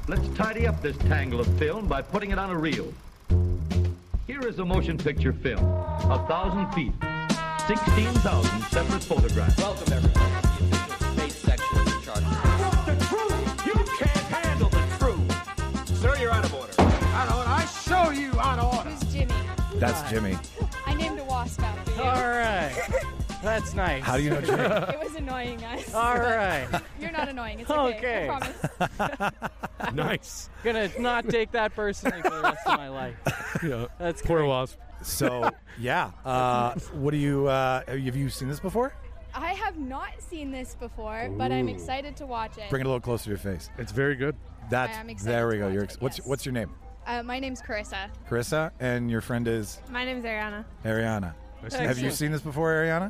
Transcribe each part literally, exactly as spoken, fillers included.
Let's tidy up this tangle of film by putting it on a reel. Here is a motion picture film, a thousand feet, sixteen thousand separate photographs. Welcome, everybody, to the official space section of the Charter. What's the truth? You can't handle the truth. Sir, you're out of order. Out of order. I show you out of order. Who's Jimmy? That's Jimmy. I named a wasp after you. All right. That's nice. How do you know Jimmy? It was annoying, guys. All right. You're not annoying. It's okay. Okay. I promise. Nice. Gonna not take that personally for the rest of my life. Yeah. That's Poor great. wasp. So, yeah. Uh, what do you, uh, have you seen this before? I have not seen this before, but I'm excited to watch it. Bring it a little closer to your face. It's very good. That's, I am excited there we to go. watch You're it, ex- what's, yes. what's your name? Uh, my name's Carissa. Carissa, and your friend is My name's Ariana. Ariana. Nice Have you Excellent. seen this before, Ariana?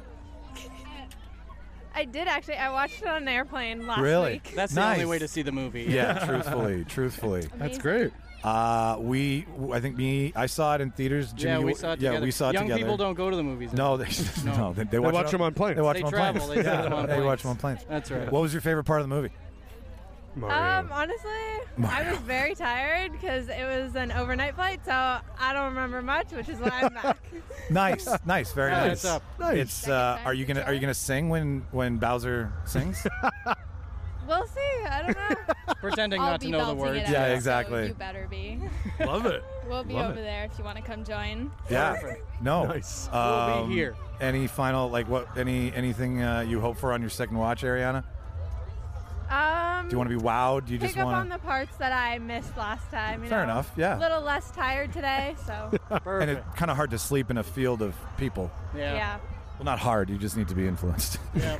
I did actually. I watched it on an airplane last Really? week. That's the Nice. only way to see the movie. Yeah, truthfully, truthfully. That's great. Uh, we, I think me, I saw it in theaters. Jimmy, Yeah, we you- saw it yeah, together. we saw it Young together. people don't go to the movies. No, they, no. No. they, they, They watch, watch it them on planes. They watch They them on travel, planes. they see yeah, them on they watch planes. them on planes. That's right. What was your favorite part of the movie? Mario. Um, honestly, I Mario. was very tired because it was an overnight flight, so I don't remember much, which is why I'm back. Nice, nice, very Yeah, nice. it's up. Nice. It's uh, time are you to gonna are you gonna sing when when Bowser sings? We'll see. I don't know. Pretending I'll not be to know the belting words. it out, Yeah, so exactly. you better be. Love it. We'll be Love over it. there if you want to come join. Yeah. No. Nice. We'll Um, be here. Any final like what any anything uh, you hope for on your second watch, Ariana? Um, Do you want to be wowed? Do you pick just up want on the parts that I missed last time? You Fair know? enough, yeah. A little less tired today, so and Perfect. it's kind of hard to sleep in a field of people. yeah. yeah. Well, not hard. You just need to be influenced. Yeah.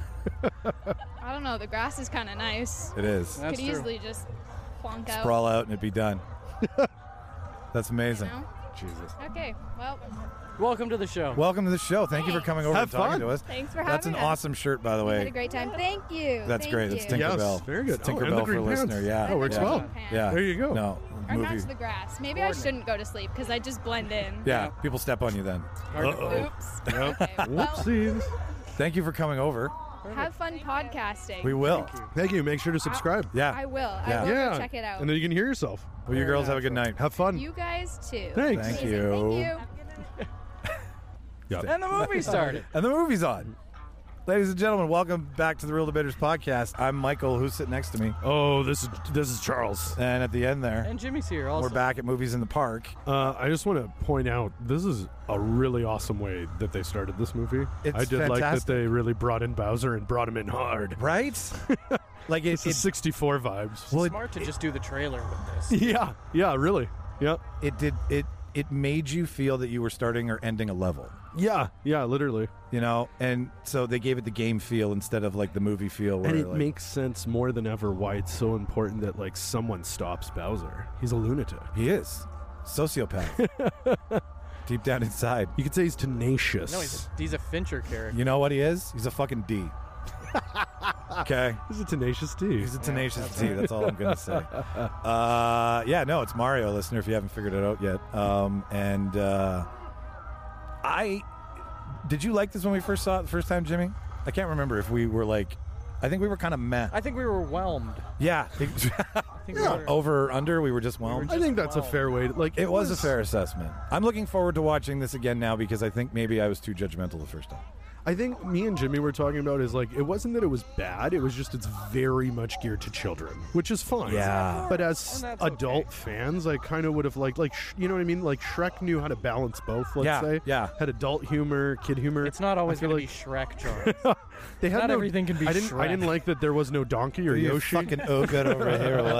I don't know. The grass is kind of nice. It is. That's Could true. easily just plonk out. Sprawl out and it'd be done. That's You amazing. know? Jesus. Okay. Well, Welcome to the show. Welcome to the show. Thank you for coming over Have and talking fun. to us. Thanks for That's an having us. awesome shirt, by the we had a way. great time. Thank you. That's Thank great. You. It's Tinkerbell. Yes, very good. It's Oh, and the Tinkerbell for green pants. listener. Yeah, That works yeah. well. Pants. Yeah. There you go. No Or movie. match the grass. Maybe I shouldn't go to sleep because I just blend in. Yeah, people step on you then. Uh-oh. Oops. Yep. Okay. Well, Whoopsies. Thank you for coming over. have fun podcasting. We will. Thank you. Make sure to subscribe. Yeah. I will. Yeah. I will yeah. go check it out. And then you can hear yourself. Well, you girls have a good night. Have fun. You guys too. Thanks. Thank Amazing. you. Thank you. Yep. And the movie started. And the movie's on. Ladies and gentlemen, welcome back to the Real Debaters podcast. I'm Michael, who's sitting next to me. Oh, this is this is Charles. And at the end there, And Jimmy's here also. we're back at Movies in the Park. Uh, I just want to point out this is a really awesome way that they started this movie. It's I did like that fantastic. they really brought in Bowser and brought him in hard. Right? like it, This is it, sixty-four vibes. well, it, Smart to just do the trailer with this. yeah, yeah, really. Yep. it did it it made you feel that you were starting or ending a level. Yeah, yeah, literally. You know, and so they gave it the game feel instead of like the movie feel. Where And it like, makes sense more than ever why it's so important that like someone stops Bowser. He's a lunatic. he is sociopath deep down inside. You could say he's tenacious. No, he's a, he's a Fincher character. You know what he is? He's a fucking D. Okay, He's a tenacious D. he's a tenacious D. That's all I'm gonna say. Uh, yeah, no, it's Mario, listener. If you haven't figured it out yet, um, and uh, I did you like this when we first saw it the first time, Jimmy? I can't remember if we were like. I think we were kind of meh. I think we were whelmed. Yeah. I think we were, Over or under, we were just whelmed. I think that's a Wow. fair way to like It was a fair assessment. I'm looking forward to watching this again now because I think maybe I was too judgmental the first time. I think me and Jimmy were talking about is like it wasn't that it was bad, it was just it's very much geared to children, which is fine. Yeah. But as And that's adult okay. fans, I kind of would have liked like sh- you know what I mean? Like Shrek knew how to balance both, let's Yeah, say. yeah. Had adult humor, kid humor. It's not always I feel going to like be Shrek, Charles. they had not no, everything can be I didn't I Shrek. didn't like that there was no donkey or You Yoshi. fucking ogre over here or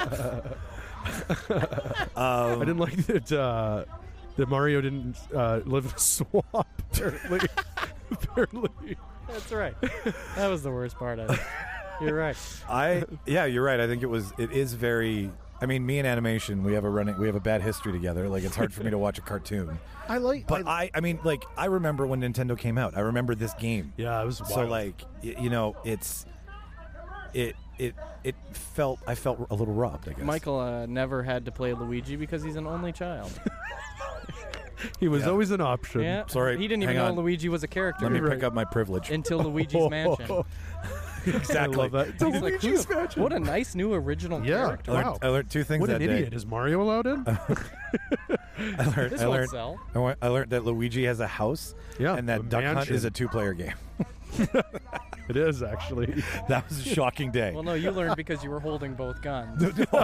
what? I didn't like that uh that Mario didn't uh, live in a swamp apparently. apparently. That's right. That was the worst part of it. You're right. I yeah, you're right. I think it was. It is very. I mean, me and animation, we have a running, we have a bad history together. Like it's hard for me to watch a cartoon. I like But I, I mean, like I remember when Nintendo came out. I remember this game. Yeah, it was So wild. like, y- you know, it's it it it felt. I felt a little robbed. I guess. Michael uh, never had to play Luigi because he's an only child. he was Yeah. always an option. Yeah. Sorry, He didn't even hang know on. Luigi was a character Let me Right. pick up my privilege. until Luigi's Mansion. Exactly. I love that. He's like, Luigi's "Who the- Mansion. what a nice new original Yeah. character. I learned, Wow. I learned two things What that an day. idiot. Is Mario allowed in? I learned, This I, won't learned, sell. I wa- I learned that Luigi has a house, Yeah, and that a Duck Hunt mansion. is a two-player game. It is, actually. That was a shocking day. Well, no, you learned because you were holding both guns.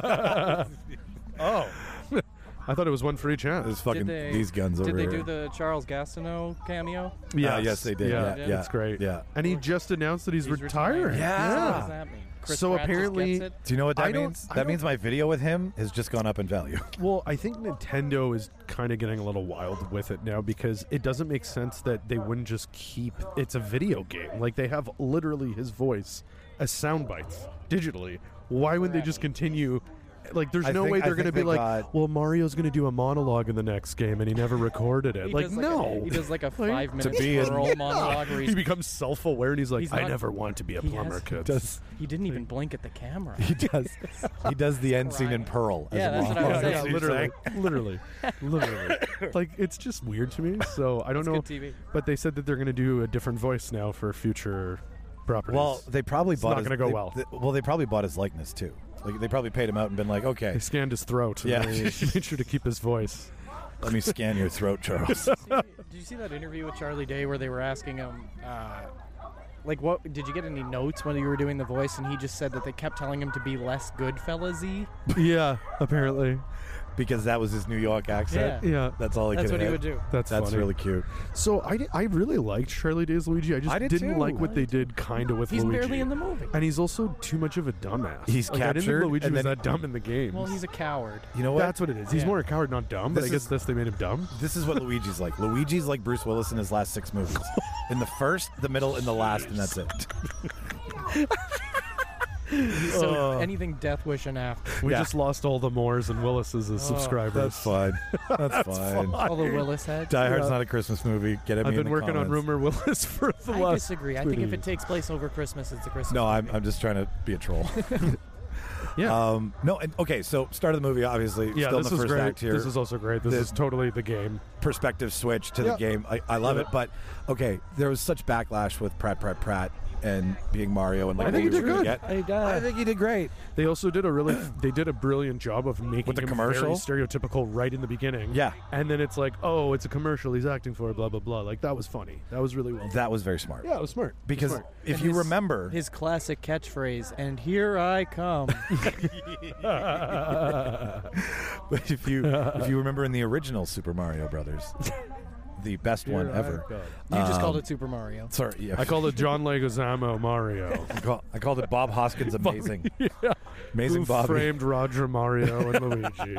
Oh. I thought it was one for each hand. There's fucking Did they- these guns over Did they here. do the Charles Gastineau cameo? Yeah, yes, they did. Yeah, Yeah, yeah. it's great. Yeah. And he just announced that he's, He's retiring. retiring. Yeah. So what does that mean? Chris So Pratt just apparently- gets it? Do you know what that I don't- means? I That don't- means my video with him has just gone up in value. Well, I think Nintendo is kind of getting a little wild with it now because it doesn't make sense that they wouldn't just keep it's a video game. Like they have literally his voice as sound bites digitally. Why would they just continue? Like, there's I no think- way I they're going to think be they like, got- well, Mario's going to do a monologue in the next game, and he never recorded it. He like, does no. A, he does like a five minute be in- twirl monologue where he he's, becomes self-aware, and he's like, He's I not- never want to be a he plumber, has- kids. Does he didn't even blink at the camera. he does he does the end scene in Pearl? As Yeah, a that's what I monologue. was saying. That's what literally, you're literally, literally. Like, it's just weird to me. So I don't It's know. good T V. But they said that they're going to do a different voice now for future properties. Well, they probably It's bought. not his, gonna go they- well. they- well, they probably bought his likeness too. Like they probably paid him out and been like, okay, they scanned his throat. And Yeah. they made sure to keep his voice. let me scan your throat, Charles. Did you see that interview with Charlie Day where they were asking him, uh, like, what did you get any notes when you were doing the voice? And he just said that they kept telling him to be less Goodfellas-y. Yeah, apparently. Because that was his New York accent. Yeah. Yeah, That's all he That's could what he hit. would do. that's That's funny. really cute. So I, di- I really liked Charlie Day's Luigi. I just I did didn't too. like what they did kind of with He's Luigi. barely in the movie. And he's also too much of a dumbass. He's like, I didn't captured, think Luigi and was then- that dumb in the game. Well, he's a coward. You know what? That's what it is. He's Yeah. more a coward, not dumb. But This I guess is- this they made him dumb. This is what Luigi's like. Luigi's like Bruce Willis in his last six movies. In the first, the middle, and the last, and that's it. So anything Death Wish and after. We Yeah. just lost all the Moores and Willises as subscribers. That's fine. That's, fine. All the Willis heads. Die Hard's Yeah. not a Christmas movie. Get at I've me in been the working on comments. Rumor Willis for the I last. disagree. I think if it twenty takes place over Christmas, it's a Christmas No, I'm, movie. I'm just trying to be a troll. Yeah. Um, no, and, okay. So start of the movie, obviously. yeah, still this in the is first great. act here. This is also great. This The- is totally the game. perspective switch to Yeah. the game. I, I love Yeah. it. But okay, there was such backlash with Pratt, Pratt, Pratt, and being Mario, and like I think what he we did were good. gonna get. I think he did great. They also did a really, they did a brilliant job of making With the him commercial? very stereotypical right in the beginning. Yeah. and then it's like, oh, it's a commercial. He's acting for it. Blah blah blah. Like that was funny. That was really well. done. That was very smart. Yeah, it was smart. It was Because smart. if And you his- remember, His classic catchphrase, and here I come. if you if you remember in the original Super Mario Brothers, the best one Here I ever. go. You just called Um, it Super Mario. Sorry, yeah. I called it John Leguizamo Mario. I, call, I called it Bob Hoskins amazing. yeah. Amazing Who Bobby. framed Roger Mario and Luigi?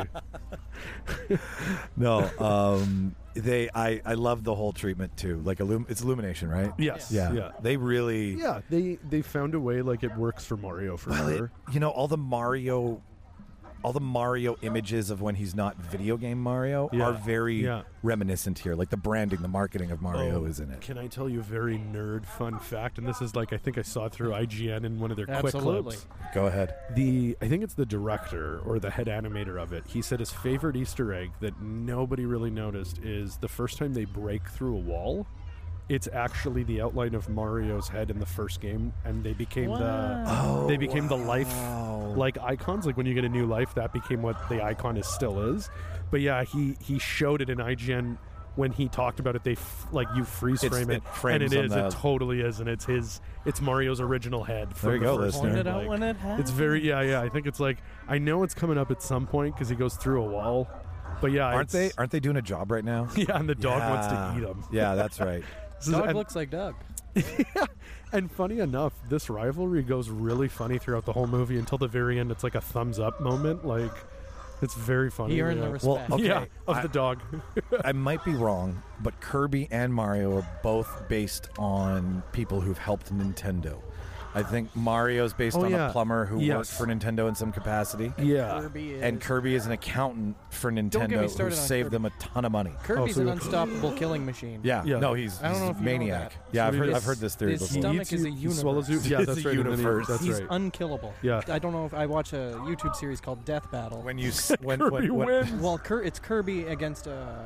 No, um, they. I I love the whole treatment too. Like illum- it's Illumination, right? Yes. Yeah. Yeah. They really. Yeah. They they found a way like it works for Mario for Well, it, sure. you know, all the Mario, all the Mario images of when he's not video game Mario Yeah. are very Yeah. reminiscent here. Like the branding, the marketing of Mario Oh, is in it. Can I tell you a very nerd fun fact? And this is like I think I saw it through I G N in one of their quick Absolutely. clips. Go ahead. The I think it's the director or the head animator of it. He said his favorite Easter egg that nobody really noticed is the first time they break through a wall. It's actually the outline of Mario's head in the first game, and they became the Oh, they became the life wow. like icons. Like when you get a new life, that became what the icon is still is. But yeah, he he showed it in I G N when he talked about it. They f- like you freeze It's- frame it it, frames and it on is. the- It totally is, and it's his. It's Mario's original head. From There you the go, first listener. one. Point it out Like, when it happens. it's very yeah yeah. I think it's like I know it's coming up at some point because he goes through a wall. But yeah, Aren't they? it's- Aren't they doing a job right now? Yeah, and the dog wants to Yeah. eat him. Yeah, that's right. This is- Dog and, looks like Doug. and funny enough, this rivalry goes really funny throughout the whole movie until the very end. It's like a thumbs up moment. Like it's very funny. He earned yeah. the respect. Well, okay. Yeah, of I- the dog. I might be wrong, but Kirby and Mario are both based on people who've helped Nintendo. I think Mario's based Oh, on yeah. a plumber who Yes. worked for Nintendo in some capacity. Yeah. Kirby is, And Kirby is an accountant for get me Nintendo who started on saved Kirby. them a ton of money. Kirby's Oh, so an you- unstoppable killing machine. Yeah, Yeah. no, he's, I don't he's know a if you know maniac. that. Yeah, So I've he heard, just- I've heard this theory his before. stomach eats is you- a he universe. swallows you. Yeah, It's that's a right. and then he- universe. That's He's right. unkillable. Yeah. I don't know if I watch a YouTube series called Death Battle. When you s- when, Kirby when, when, wins. well, Kir- it's Kirby against a,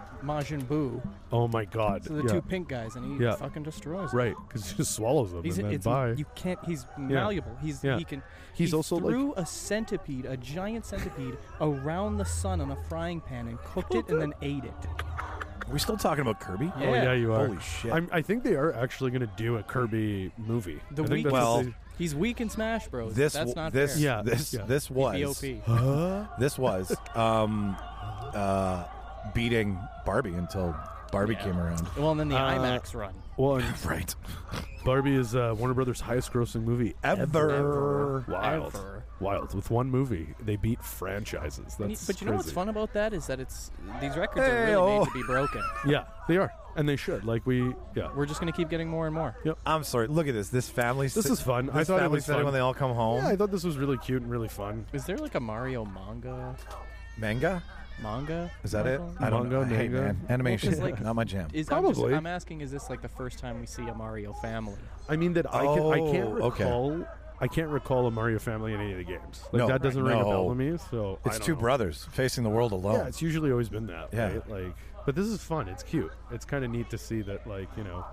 Majin Buu. Oh my God! So the yeah. two pink guys, and he Yeah. fucking destroys them. Right, because he just swallows them He's, and then it's, bye. you can't. He's malleable. He's Yeah. he can. He's he also, like- threw a centipede, a giant centipede, around the sun on a frying pan and cooked it and then ate it. Are we still talking about Kirby? Oh yeah, you are. Holy shit. I'm, I think they are actually going to do a Kirby movie. The I think weak. that's what Well, they- He's weak in Smash Bros. This That's w- not this fair. Yeah, this yeah. this was B O P. this was um uh beating Barbie until Barbie Yeah. came around. Well, and then the Uh, IMAX run. well, and Right. Barbie is uh, Warner Brothers' highest-grossing movie Ever. Wild, Ever. wild. With one movie, they beat franchises. And you- That's but you know what's crazy. fun about that is that it's these records are Hey, really oh. made to be broken. Yeah, they are, and they should. Like we, yeah. We're just gonna keep getting more and more. I'm sorry. Look at this. This family. This sit- is fun. This I thought it family was setting fun. when they all come home. Yeah, I thought this was really cute and really fun. Is there like a Mario manga? Manga. Manga? Is that it? Michael? I don't know. Manga, Hey, manga. man. Animation. Well, 'cause, like, not my jam. Is I'm, just, Probably. I'm asking, is this like the first time we see a Mario family? I mean that I can. I can't Oh, okay. recall. I can't recall a Mario family in any of the games. Like No, that doesn't ring a bell no. to me. So I It's don't two know. brothers facing the world alone. Yeah, it's usually always been that. Yeah. Right? Like, but this is fun. It's cute. It's kind of neat to see that, like, you know,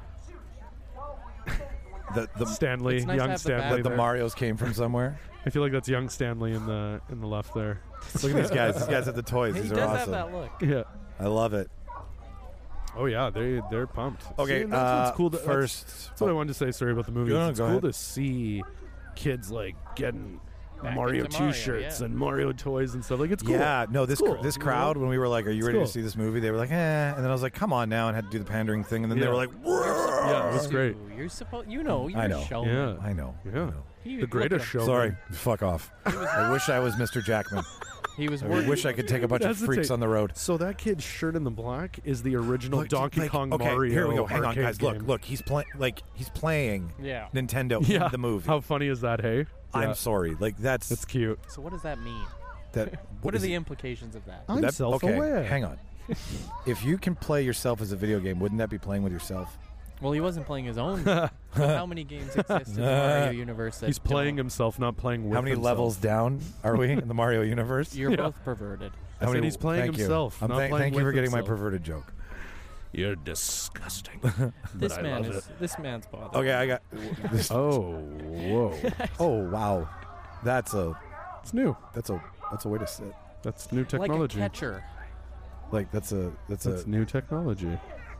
the the, Stanley, It's nice to young have the Stanley. that the there. Marios came from somewhere. I feel like that's young Stanley in the in the left there. Look at these guys. These guys have the toys. He These does are have awesome. that look. Yeah. I love it. Oh yeah, they they're pumped. Okay, See, and that's what's uh, cool. To, first- that's, that's what I wanted to say. Sorry about the movie. No, no, it's go cool ahead. to see kids like getting Back Mario into Mario, T-shirts yeah. and Mario toys and stuff. Like it's cool. Yeah, no, this It's cool, cr- this you crowd, know? when we were like, "Are you It's ready cool. to see this movie?" They were like, "Eh," and then I was like, "Come on now," and had to do the pandering thing, and then they Yeah. were like, Yeah, it was great. Dude, You're supposed, you know, you're I know. a showman. Yeah. "I know, I Yeah. know." He- The look greatest at him. show. Sorry, fuck off. I wish I was Mister Jackman. He was I working. wish I could take a bunch of That's the freaks thing. on the road. So that kid's shirt in the black is the original Look, Donkey like, Kong okay, Mario. here we go. Hang on, arcade guys. Look, game. look. He's playing like he's playing Yeah. Nintendo Yeah. in the movie. How funny is that? Hey, I'm Yeah. sorry. Like that's That's cute. So what does that mean? that. What are is the it? implications of that? I'm That- self-aware. Okay, hang on. If you can play yourself as a video game, wouldn't that be playing with yourself? Well, he wasn't playing his own. But how many games exist in the Mario universe? That He's playing don't? himself, not playing with How many himself. levels down are we in the Mario universe? You're Yeah. both perverted. I How said many- he's playing thank you. himself, I'm not thank- playing thank you for with getting my himself. perverted joke. You're disgusting. This But I man love is. it. This man's bothered. Okay, I got. This, Oh, whoa! oh wow, that's a It's new. that's a that's a way to sit. That's new Like a technology. catcher. Like that's a that's, That's a new technology.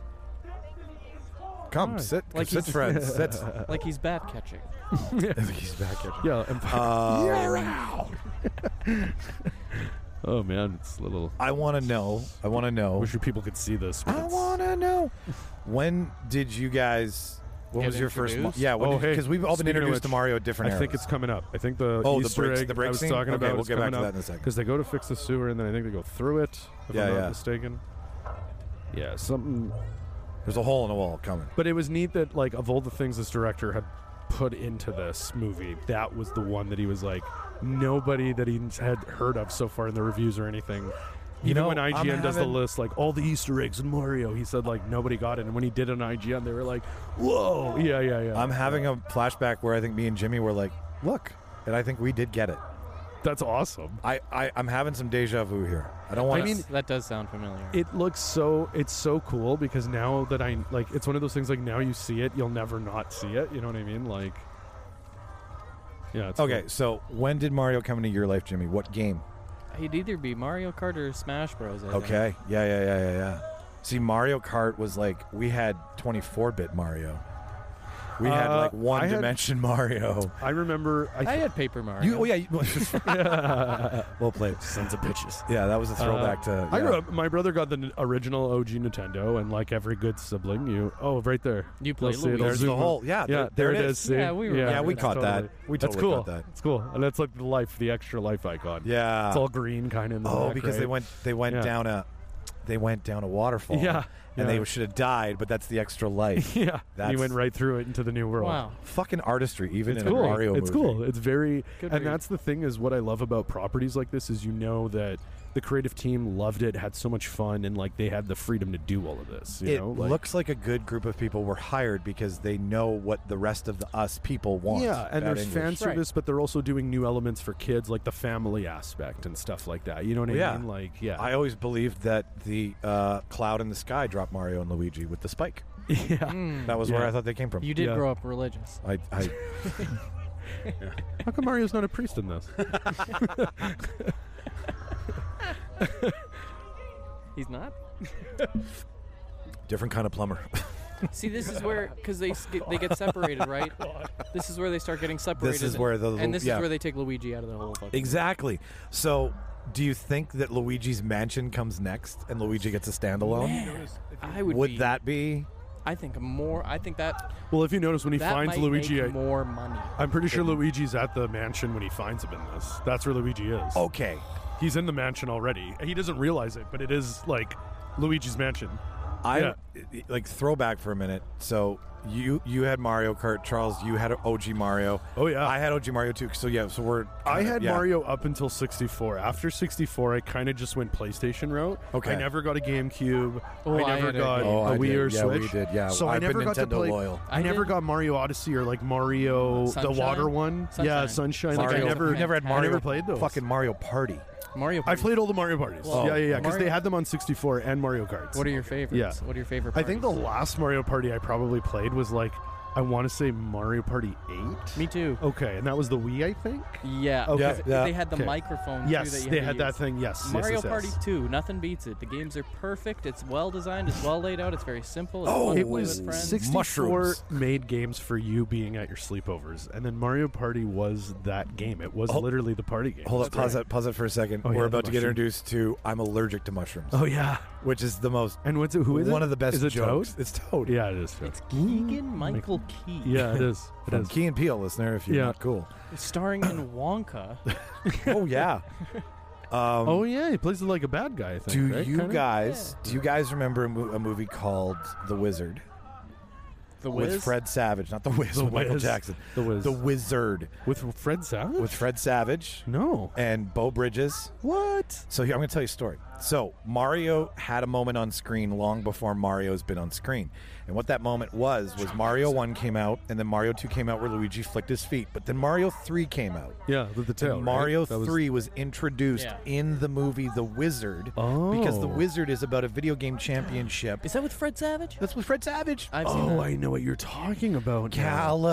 come Why? sit Like sit he's- friends sit. Like he's bat catching. He's back at. Yeah. And Uh, oh man, it's a little. I want to know. I want to know. Wish you people could see this. but I it's- want to know. When did you guys? What Get was your first? introduced? Yeah, Oh, hey, because we've all been speaking of introduced to which, Mario at different I eras. think it's coming up. I think the Oh, the Easter bricks- egg the brick I was scene? talking Okay, about we'll is get back coming to up that in a second. because they go to fix the sewer and then I think they go through it. If Yeah, I'm not yeah. mistaken. Yeah, something. There's a hole in the wall coming. But it was neat that, like, of all the things this director had put into this movie, that was the one that he was like, nobody that he had heard of so far in the reviews or anything. You Even know, when I G N I'm does the having- list, like all the Easter eggs in Mario, he said like nobody got it. And when he did it on I G N, they were like, "Whoa, yeah, yeah, yeah." I'm having a flashback where I think me and Jimmy were like, "Look," and I think we did get it. That's awesome. I, I I'm having some deja vu here. I don't want. I mean, That's- that does sound familiar. It looks so it's so cool because now that I like, it's one of those things like now you see it, you'll never not see it. You know what I mean? Like, yeah. It's okay, cool. so when did Mario come into your life, Jimmy? What game? He'd either be Mario Kart or Smash Bros. I think. Okay, yeah, yeah, yeah, yeah, yeah. See, Mario Kart was like we had twenty-four bit Mario. We had Uh, like one I had- dimension Mario. I remember. I, I th- had Paper Mario. You, oh yeah, you, well played. sons of bitches. Yeah, that was a throwback to. I yeah. grew up. My brother got the n- original O G Nintendo, and like every good sibling, you oh right there. You play You'll see it. Luigi. It'll There's the zoom in. hole. Yeah, Yeah, there, there, it it is. is. see? Yeah, we remember Yeah, we that's caught totally- that. We That's totally cool. caught that. It's cool, and that's like the life, the extra life icon. Yeah. It's all green, kind of. Oh, because they went they went Yeah. down a they went down a waterfall. Yeah, and Yeah. they should have died, but that's the extra life. yeah, That's he went right through it into the new world. Wow. fucking artistry, even It's in cool. a Mario it's movie. cool. It's very, Good and read. that's the thing is what I love about properties like this is you know that the creative team loved it, had so much fun, and like they had the freedom to do all of this. You It know, like, looks like a good group of people were hired because they know what the rest of the us people want. yeah, and about there's English. fan service, but they're also doing new elements for kids, like the family aspect and stuff like that. You know what I Yeah. mean? Like, yeah, I always believed that the uh, cloud in the sky dropped Mario and Luigi with the spike. yeah. That was where Yeah. I thought they came from. You did Yeah. grow up religious. I, I How come Mario's not a priest in this? He's not. different kind of plumber. See, this is where because they s- get, they get separated, right? This is where they start getting separated. is where the- and this yeah. is where they take Luigi out of the whole fucking. Exactly. So, do you think that Luigi's Mansion comes next and Luigi gets a standalone? I would. Would be, that be? I think more. I think that Well, if you notice when he that finds might Luigi, make I, more money. I'm pretty sure Luigi's at the mansion when he finds him in this. That's where Luigi is. Okay. He's in the mansion already. He doesn't realize it, but it is like Luigi's mansion. I Yeah. like throwback for a minute. So you you had Mario Kart, Charles. You had O G Mario. Oh, yeah. I had O G Mario too. So yeah. So we're. I kinda- had yeah. Mario up until sixty-four. After sixty-four, I kind of just went PlayStation route. Okay. I never got a GameCube. Oh, I I never had a got Game- Oh, a I Wii did. or Yeah, Switch. we did. Yeah. So I've I never been got to Nintendo play. loyal. I, I never did- got Mario Odyssey or like Mario the Sunshine? water one. Yeah, Sunshine. Sunshine. Like, Mario. I never, you never had I Mario. never played those. Fucking Mario Party. Mario. I Party. played all the Mario parties. Well, yeah, yeah, yeah. Because Mario- they had them on sixty-four and Mario Karts. What are your favorites? Yeah. What are your favorite? I think the parties? last Mario Party I probably played was like, I want to say Mario Party eight. Me too. Okay, and that was the Wii, I think. Yeah. Okay. because Yeah. They had the Okay. microphone. too, Yes, that you they to had that use. thing. Yes, yes, Mario yes, yes. Party two, nothing beats it. The games are perfect. It's well designed. It's well laid out. It's very simple. It's Oh, fun to It play was with friends. sixty-four Mushrooms. made games for you being at your sleepovers, and then Mario Party was that game. It was Hold- literally the party game. Hold That's up. Pause right. that. Pause it for a second. Oh, We're yeah, about the to get mushroom. introduced to "I'm allergic to mushrooms," Oh yeah, which is the most and what's it? Who is it? one of the best Is it jokes. Toad? It's Toad. Yeah, it is. Toad. It's Keegan Michael Key. Yeah, it is. It From is. Key and Peele, listener. If you're Yeah. not cool. Starring in Wonka. Oh yeah. Um, Oh yeah, he plays like a bad guy. I think. do right? you Kinda? guys? Do you guys remember a, mo- a movie called The Wizard The with Wiz. Fred Savage? Not The Wiz. The with Michael Wiz. Jackson. The Wiz. The Wizard with Fred Savage? with Fred Savage No. and Beau Bridges. What? So here I'm going to tell you a story. So Mario had a moment on screen long before Mario's been on screen. And what that moment was was Mario one came out, and then Mario two came out where Luigi flicked his feet. But then Mario three came out. Yeah, with the tail. And right? Mario That was- three was introduced Yeah. in the movie The Wizard because The Oh. Wizard is about a video game championship. Is that with Fred Savage? That's with Fred Savage. I've seen Oh, that. I know what you're talking about. now.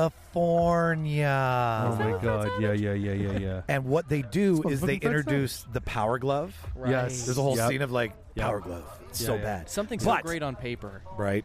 California. Oh my God! Yeah, yeah, yeah, yeah, yeah. And what they do It's is fucking they Fred introduce the Power Glove. Right. Yes. There's a whole Yep. scene of like Yep. Power Glove. It's Yeah, so yeah. bad. Something so But- great on paper. Right.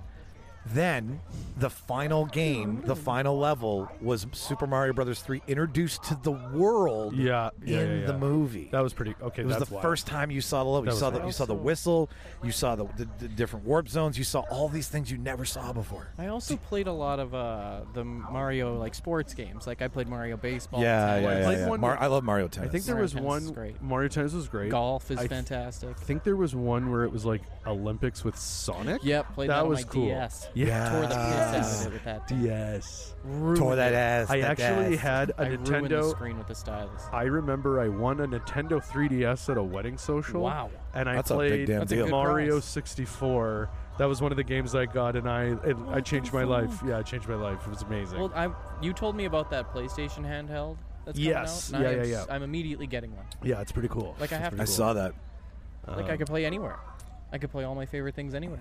Then the final game, the final level was Super Mario Brothers three introduced to the world Yeah, yeah, in yeah, yeah. the movie. That was pretty okay. it was that's the wild. first time you saw the level. That You was saw the wild. you saw the whistle. You saw the, the, the different warp zones. You saw all these things you never saw before. I also played a lot of uh, the Mario like sports games. Like I played Mario Baseball. Yeah, tennis, yeah, yeah. played yeah. one- Mar- I love Mario Tennis. I think there Mario was Tennis one. is great. Mario Tennis was great. Golf is I th- fantastic. I think there was one where it was like Olympics with Sonic. Yep, played that, that, on was my cool. D S. Yeah, Tore the piss out of it with that. thing. Yes. tore that ass. I that actually ass. had a I ruined the Nintendo. screen with the stylus. I remember I won a Nintendo three D S at a wedding social. Wow. And I That's a big played damn That's a deal. good Mario prize. sixty-four. That was one of the games I got, and I it, I changed my life. Yeah, I changed my life. It was amazing. Well, I you told me about that PlayStation handheld that's coming Yes. out. and Yeah, I yeah, am, yeah. I'm immediately getting one. yeah, it's pretty cool. Like, I It's have pretty I to- saw that. Like Um, I could play anywhere. I could play all my favorite things anywhere.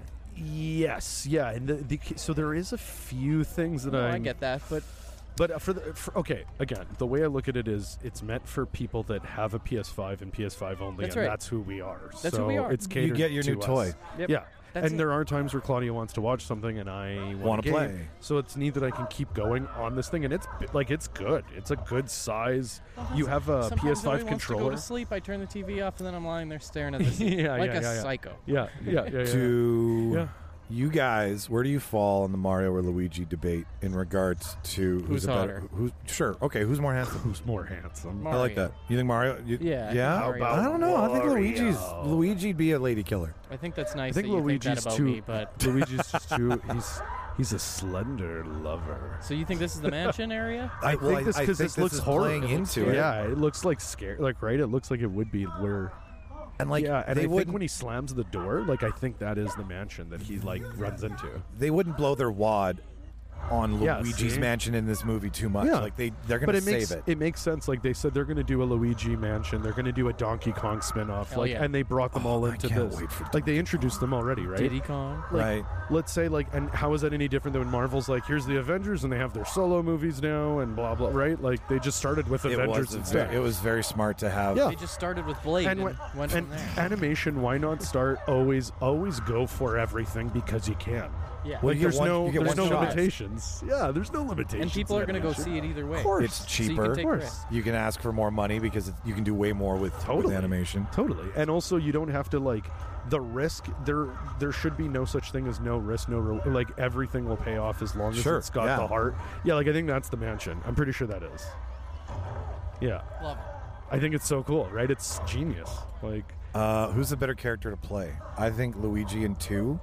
Yes, yeah, and the, the so there is a few things that No, I I get that, but But for the for, okay, again, the way I look at it is, it's meant for people that have a P S five and P S five only, That's and right. that's who we are. That's so who we are. It's You catered get your to new us. toy. Yep. Yeah, That's and it. there are times where Claudia wants to watch something, and I Wanna want to play. So it's neat that I can keep going on this thing, and it's bi- like it's good. It's a good size. You have a sometimes P S five nobody wants to go controller. to sleep. I turn the T V off, and then I'm lying there staring at the Yeah, like yeah, a yeah, yeah. psycho. Yeah, yeah, yeah, yeah. To yeah. You guys, where do you fall on the Mario or Luigi debate in regards to who's, Who's a better? hotter? Who's sure? Okay, who's more handsome? Who's more handsome? I like that. You think Mario? You, Yeah, I yeah. think Mario. I don't know. I think Luigi's Luigi'd be a lady killer. I think that's nice I think that you Luigi's think that about too. me, but Luigi's just too. He's he's a slender lover. so you think this is the mansion area? I well, think this I because think this this looks is horror. playing It looks into it. Yeah, it looks like scary. Like right, it looks like it would be where. And like yeah, and they I think wouldn't when he slams the door, like I think that is the mansion that he like runs into. they wouldn't blow their wad on Yeah, Luigi's see? mansion in this movie too much. Yeah. Like they they're But gonna it save makes it. it makes sense. Like they said, they're going to do a Luigi mansion. They're going to do a Donkey Kong spin-off. Hell like, yeah. and they brought them Oh, all I into can't this. wait for like they introduced them already, right? Diddy Kong. Like, Right. Let's say like, and how is that any different than when Marvel's like, here's the Avengers, and they have their solo movies now, and blah blah. Right? Like they just started with It Avengers was, instead. very, it was very smart to have. Yeah. They just started with Blade and, and, when- went and from there. animation, why not start always always go for everything because you can. Yeah. Well, Like you get there's one- no you get there's one no shot. limitations. Yeah, there's no limitations. and people in are going to go animation. see it either way. Of course. It's So you cheaper. can take Of course. risks. You can ask for more money because it, you can do way more with, with Totally. animation. Totally. And also you don't have to like the risk there there should be no such thing as no risk no re- like everything will pay off as long as Sure, it's got yeah. the heart. Yeah, like I think that's the mansion. I'm pretty sure that is. Yeah. Love it. I think it's so cool, right? It's genius. Like Uh, who's the better character to play? I think Luigi in two.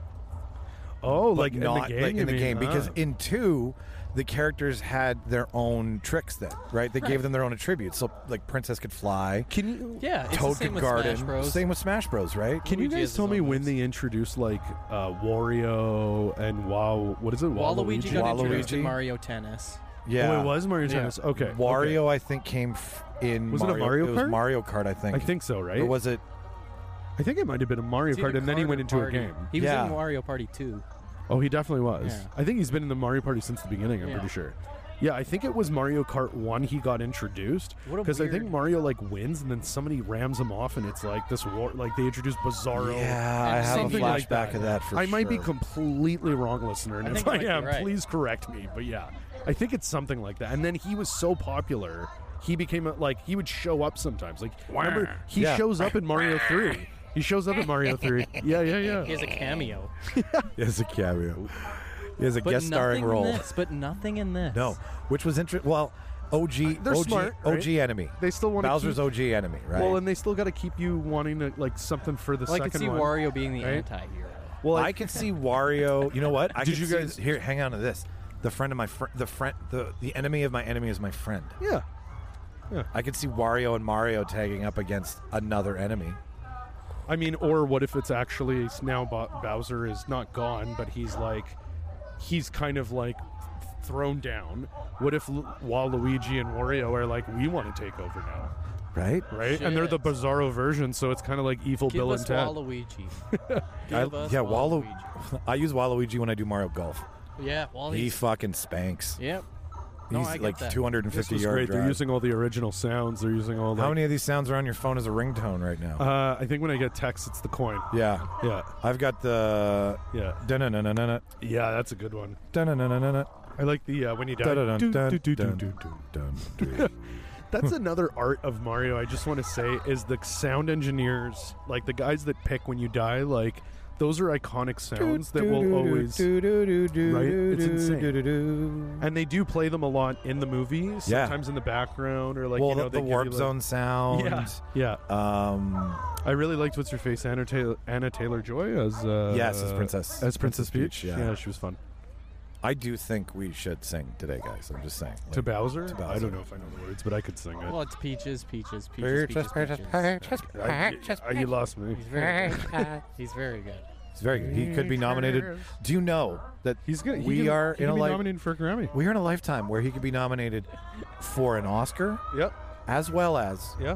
oh, but like not in the game, like you in the mean? game because Ah. in two the characters had their own tricks then, right? They gave them their own attributes. So like Princess could fly, Can you Yeah, it's Toad the same could with garden. Smash Bros. Same with Smash Bros, right? Can you Luigi guys has tell his me own when moves. they introduced like uh, Wario and Wow? What is it? Waluigi got introduced Waluigi? in Mario Tennis. Yeah. Oh, it was Mario Yeah. Tennis. Okay. Wario, I think, came f- in Was it a Mario. Mario It was Kart? Mario Kart, I think. Okay. I think so, right? Or was it? I think it might have been a Mario It's either Kart, and then he Kart went or into Party. a game. He was Yeah. in Mario Party two. Oh, he definitely was. Yeah. I think he's been in the Mario Party since the beginning. I'm Yeah. pretty sure. Yeah, I think it was Mario Kart one he got introduced What a because I think weird- Mario like wins and then somebody rams him off and it's like this war. Like they introduced Bizarro. Yeah, I And have a something flashback like that. of that for I sure. might be completely wrong, listener, and I if think you I might be am, right. please correct me. But yeah, I think it's something like that. And then he was so popular, he became a, like he would show up sometimes. Like remember, he Yeah. shows up in Mario three. He shows up in Mario three. Yeah, yeah, yeah. He has a cameo. He has a cameo. He has a But guest starring nothing role. in this. But nothing in this. No, which was interesting. Well, O G, They're O G, smart, right? O G enemy. They still want to Bowser's keep, O G enemy, right? Well, and they still got to keep you wanting to like something for the Well, I second could see one. Wario being the right? anti-hero. Well, I could see Wario. You know what? I Did could you see- guys- here? Hang on to this. The friend of my friend. The friend. The the enemy of my enemy is my friend. yeah. I could see Wario and Mario tagging up against another enemy. I mean, or what if it's actually now Bo- Bowser is not gone, but he's like, he's kind of like thrown down. What if Lu- Waluigi and Wario are like, we want to take over now, Right? right? And they're the Shit. Bizarro version, so it's kind of like Evil Give Bill us and Ted. Waluigi. I, Give us yeah, Walu. Waluigi. I use Waluigi when I do Mario Golf. Yeah, Wall. He fucking spanks. Yep. No, He's I get like that. two hundred This fifty was yard great. drive. They're using all the original sounds. They're using all. How like- many of these sounds are on your phone as a ringtone right now? Uh, I think when I get text, it's the coin. yeah, Yeah, I've got the yeah, dun-dun-dun-dun-dun, yeah. That's a good one. dun-dun-dun-dun-dun, I like the uh, when you die. dun-dun-dun-dun, dun-dun-dun-dun. That's another art of Mario. I just want to say is the sound engineers, like the guys that pick when you die, like those are iconic sounds that will always. Right? It's insane. And they do play them a lot in the movies, Yeah. sometimes in the background or like well, you know the, they the give warp you, like- zone sound. Yeah, yeah. Um, I really liked what's her face, Anna Taylor, Anna Taylor Joy as uh, Yes, as Princess- as Princess Princess Peach. Peach, yeah. yeah, she was fun. I do think we should sing today, guys. I'm just saying. To Bowser? to I Bowser. don't know if I know the words, but I could sing it. Well, it's peaches, peaches, peaches, peaches, peaches. I, I- you lost me. He's very good. He's very good. It's very good. He could be nominated. Do you know that He's good. He we can- are he in can a be life? nominated for a Grammy. We are in a lifetime where he could be nominated for an Oscar, Yep. as well as Yeah.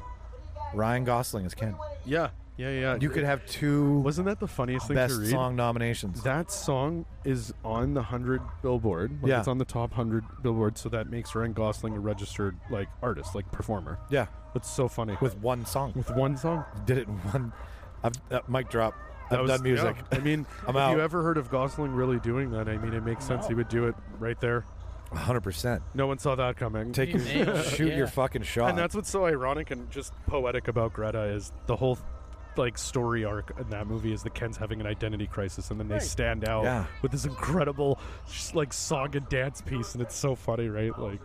Ryan Gosling as Ken. Yeah. Yeah. Yeah. You could have two Wasn't that the funniest thing best to read? song nominations. That song is on the hundred Billboard. Like Yeah. It's on the top hundred Billboard, so that makes Ryan Gosling a registered like artist, like performer. Yeah, That's so funny. with one song. With one song. Did it in one. I've uh, mic drop. That I've was- done music. yeah. I mean, I'm have out. you ever heard of Gosling really doing that? I mean, it makes sense. He would do it right there. one hundred percent. No one saw that coming. Take He your nailed it, shoot yeah. your fucking shot. And that's what's so ironic and just poetic about Greta is the whole like story arc in that movie is that Ken's having an identity crisis, and then they Right. stand out Yeah. with this incredible just like song and dance piece, and it's so funny, right? Like,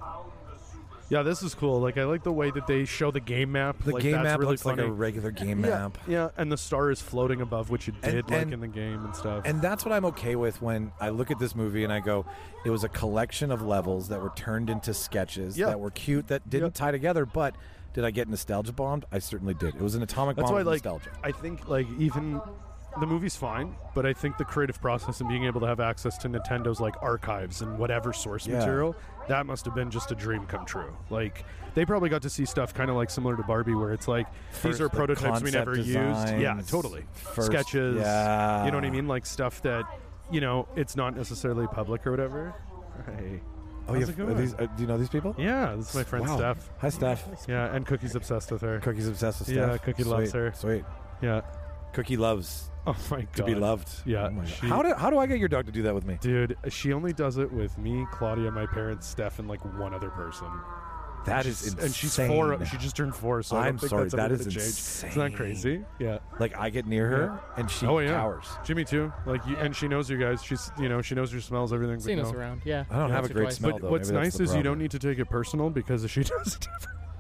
yeah, this is cool. Like, I like the way that they show the game map. The like, game that's map really looks funny. like a regular game yeah, map. yeah, and the star is floating above, which it And- did like and- in the game and stuff. And that's what I'm okay with when I look at this movie and I go, it was a collection of levels that were turned into sketches Yeah. that were cute, that didn't Yeah. tie together, but did I get nostalgia bombed? I certainly did. It was an atomic That's bomb why, of like, nostalgia. I think, like, even the movie's fine, but I think the creative process and being able to have access to Nintendo's like archives and whatever source Yeah. material, that must have been just a dream come true. Like, they probably got to see stuff kind of like similar to Barbie, where it's like First, these are the prototypes we concept never used. Yeah, designs, totally. first- Sketches. yeah. You know what I mean? Like stuff that, you know, it's not necessarily public or whatever. Hey. Oh, How's yeah. it Are going? these, uh, do you know these people? Yeah, this is my friend Wow. Steph. Hi, Steph. Yeah, and Cookie's obsessed with her. Cookie's obsessed with Yeah, Steph. Cookie Sweet, loves her. Sweet. Yeah. Cookie loves Oh my god. to be loved. Yeah, Oh my God. she- How do how do I get your dog to do that with me? Dude, she only does it with me, Claudia, my parents, Steph, and like one other person. That And is she's- insane. And she's four. She just turned four, so I I'm don't think sorry, that's that ever is gonna change. insane. Isn't that crazy? Yeah. Like I get near her and she Oh, yeah. cowers. Jimmy too. Like, you, and she knows you guys. She's, you know, she knows your smells, everything. but Seen us no. around, yeah. I don't Yeah, have a once or great twice. smell But though. what's Maybe that's nice the is you problem. don't need to take it personal because she does it.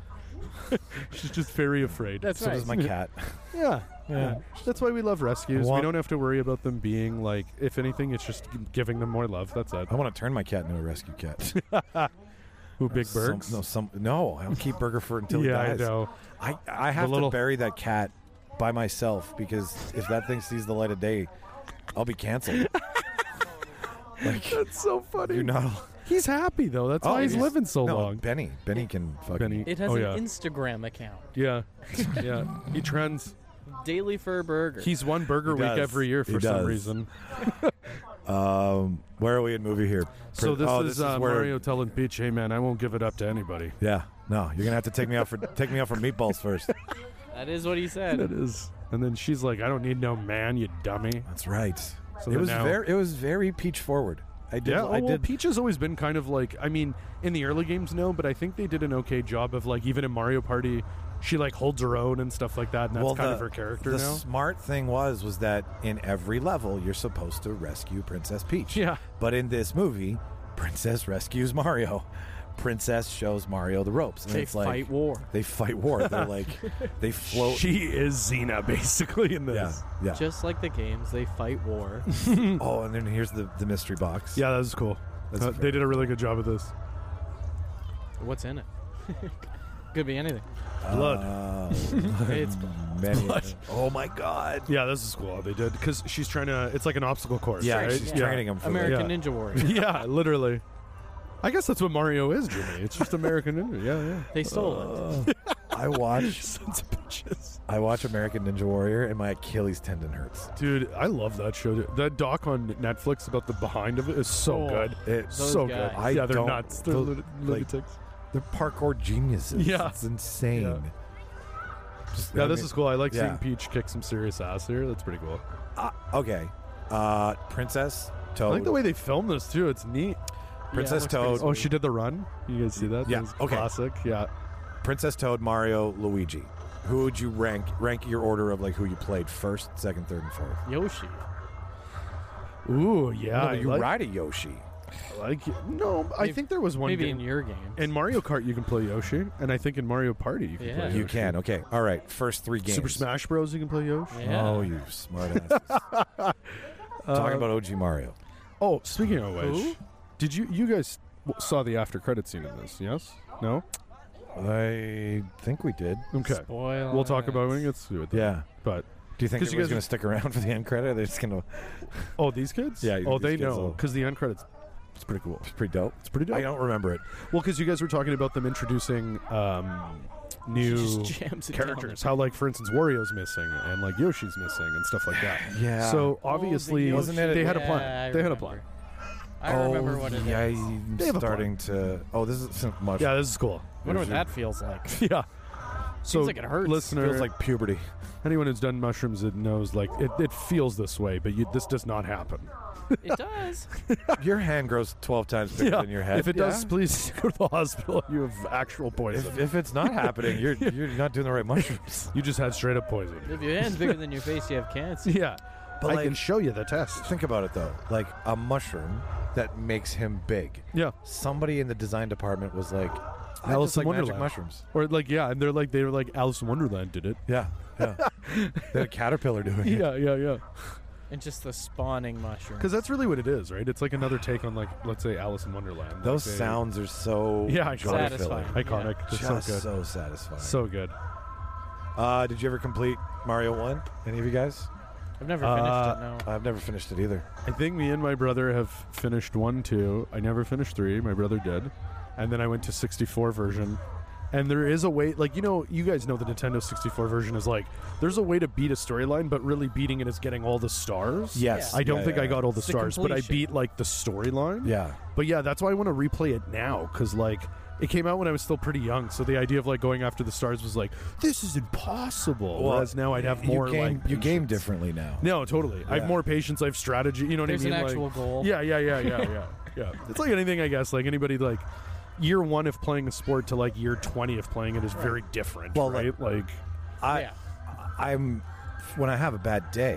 She's just very afraid. That's So right. does my cat. yeah. Yeah. Yeah. That's why we love rescues. Wa- we don't have to worry about them being like, if anything, it's just giving them more love. That's it. I want to turn my cat into a rescue cat. Who, Big Some- Bergs? no, some no. I'll keep Burger for until yeah, he I dies. know. I I have little- to bury that cat by myself because if that thing sees the light of day, I'll be canceled. Like That's so funny. you're not. He's happy though. That's Oh, why he's he's- living so no, long. Benny. Benny can fucking. Benny. It has oh, an yeah. Instagram account. Yeah, yeah. He trends. Daily Fur Burger. He's one burger He week does. every year He for some does. reason. Um, where are we in movie here? So this oh, is, uh, where, Mario telling Peach, "Hey man, I won't give it up to anybody." Yeah, no, you're gonna have to take me out for take me out for meatballs first. That is what he said. It is. And then she's like, "I don't need no man, you dummy." That's right. So it then was now- very it was very Peach forward. I did. Yeah, oh, I well, did. Peach has always been kind of like, I mean, in the early games, no, but I think they did an okay job of like, even in Mario Party, she like holds her own and stuff like that, and that's well, kind the, of her character the now. smart thing was was that in every level you're supposed to rescue Princess Peach. Yeah. But in this movie, Princess rescues Mario. Princess shows Mario the ropes. And They it's like, fight war. They fight war. They're like they float. She is Xena basically in yeah, this. yeah. Just like the games, they fight war. Oh, and then here's the the mystery box. Yeah, that was cool. That's Uh, fair. they did a really good job of this. What's in it? Could be anything. Blood. Uh, It's many. Oh my God. Yeah, this is cool. They did because she's trying to. It's like an obstacle course. Yeah, right? she's Yeah. training him for American Yeah. Ninja Warrior. yeah, literally. I guess that's what Mario is, Jimmy. It's just American Ninja. Yeah, yeah. They stole it. Uh, I watch Sons of bitches. I watch American Ninja Warrior and my Achilles tendon hurts. Dude, I love that show. dude. That doc on Netflix about the behind of it is so Oh, good. It's Those so guys. good. I yeah, they're don't- nuts. They're the- lut- like- lunatics. They're parkour geniuses. Yeah. It's insane. Yeah. Just- Yeah, I this mean- is cool. I like yeah. seeing Peach kick some serious ass here. That's pretty cool. Uh, okay. Uh, Princess Toad. I like the way they filmed this too. It's neat. Princess looks pretty Toad. sweet. Oh, she did the run. You guys see that? Yeah, That was okay. Classic. Yeah. Princess Toad, Mario, Luigi. Who would you rank rank your order of like who you played first, second, third, and fourth? Yoshi. Ooh, yeah. No, I you like, ride a Yoshi. I like it. No, I Maybe- think there was one Maybe game. in your game. In Mario Kart, you can play Yoshi, and I think in Mario Party you can Yeah. play Yoshi. You can. Okay. All right. First three games. Super Smash Bros. You can play Yoshi. Yeah. Oh, you smart ass. Talking about O G Mario. Oh, speaking of which, Who? did you you guys w- saw the after credit scene in this? Yes? No? I think we did. Okay. Spoil. We'll talk about it when we get to it. then. Yeah. But Do you think 'Cause everyone's you guys going are- to stick around for the end credit? Or they're just going to. oh, these kids? Yeah, Oh, these they kids know will- because the end credits. It's pretty cool. It's pretty dope. It's pretty dope. I don't remember it. Well, because you guys were talking about them introducing um, new Just jams it characters. down. How, like, for instance, Wario's missing and like Yoshi's missing and stuff like that. Yeah. So obviously, Oh, the Wasn't it- they had a Yeah, plan. I they had a remember. plan. I remember what it is. yeah, I'm They have a starting to. Oh, this is some much. Yeah, this is cool. I wonder what that feels like. yeah. So, like it hurts. listener, feels like puberty. anyone who's done mushrooms, it knows like it, it feels this way, but you, this does not happen. It does. Your hand grows twelve times bigger than your head. If it Yeah. does, please go to the hospital. You have actual poison. If, if it's not happening, you're you're not doing the right mushrooms. you just had straight up poison. If your hand's bigger than your face, you have cancer. Yeah. But I like- can show you the test. Think about it though, like a mushroom that makes him big. Yeah. Somebody in the design department was like, I Alice just in like magic Wonderland. mushrooms. Or like, yeah, and they're like, they were like, Alice in Wonderland did it. Yeah, yeah. They had a caterpillar doing it. Yeah, yeah, yeah. And just the spawning mushroom. Because that's really what it is, right? It's like another take on, like, let's say Alice in Wonderland. Like Those they- sounds are so Yeah, joy-filling. Satisfying. iconic. Yeah. Just Just so good. so satisfying. So good. Uh, did you ever complete Mario one? Any of you guys? I've never finished Uh, it, no. I've never finished it either. I think me and my brother have finished one, two. I never finished three. My brother did. And then I went to sixty-four version. And there is a way, like, you know, you guys know the Nintendo sixty-four version is like, there's a way to beat a storyline, but really beating it is getting all the stars. Yes. I don't Yeah, think yeah, I got all the It's the stars, but I completion. beat, like, the storyline. Yeah. But yeah, that's why I want to replay it now, because, like, it came out when I was still pretty young, so the idea of, like, going after the stars was like, this is impossible. Whereas now I'd have more, you game, like, you game patience. differently now. No, totally. I have Yeah. more patience. I have strategy. You know what There's I mean? an Like- actual goal. Yeah, yeah, yeah, yeah, yeah, yeah. It's like anything, I guess. Like anybody, like year one of playing a sport to like year twenty of playing it is very different, Well, right? Like, I, Yeah. I'm when I have a bad day,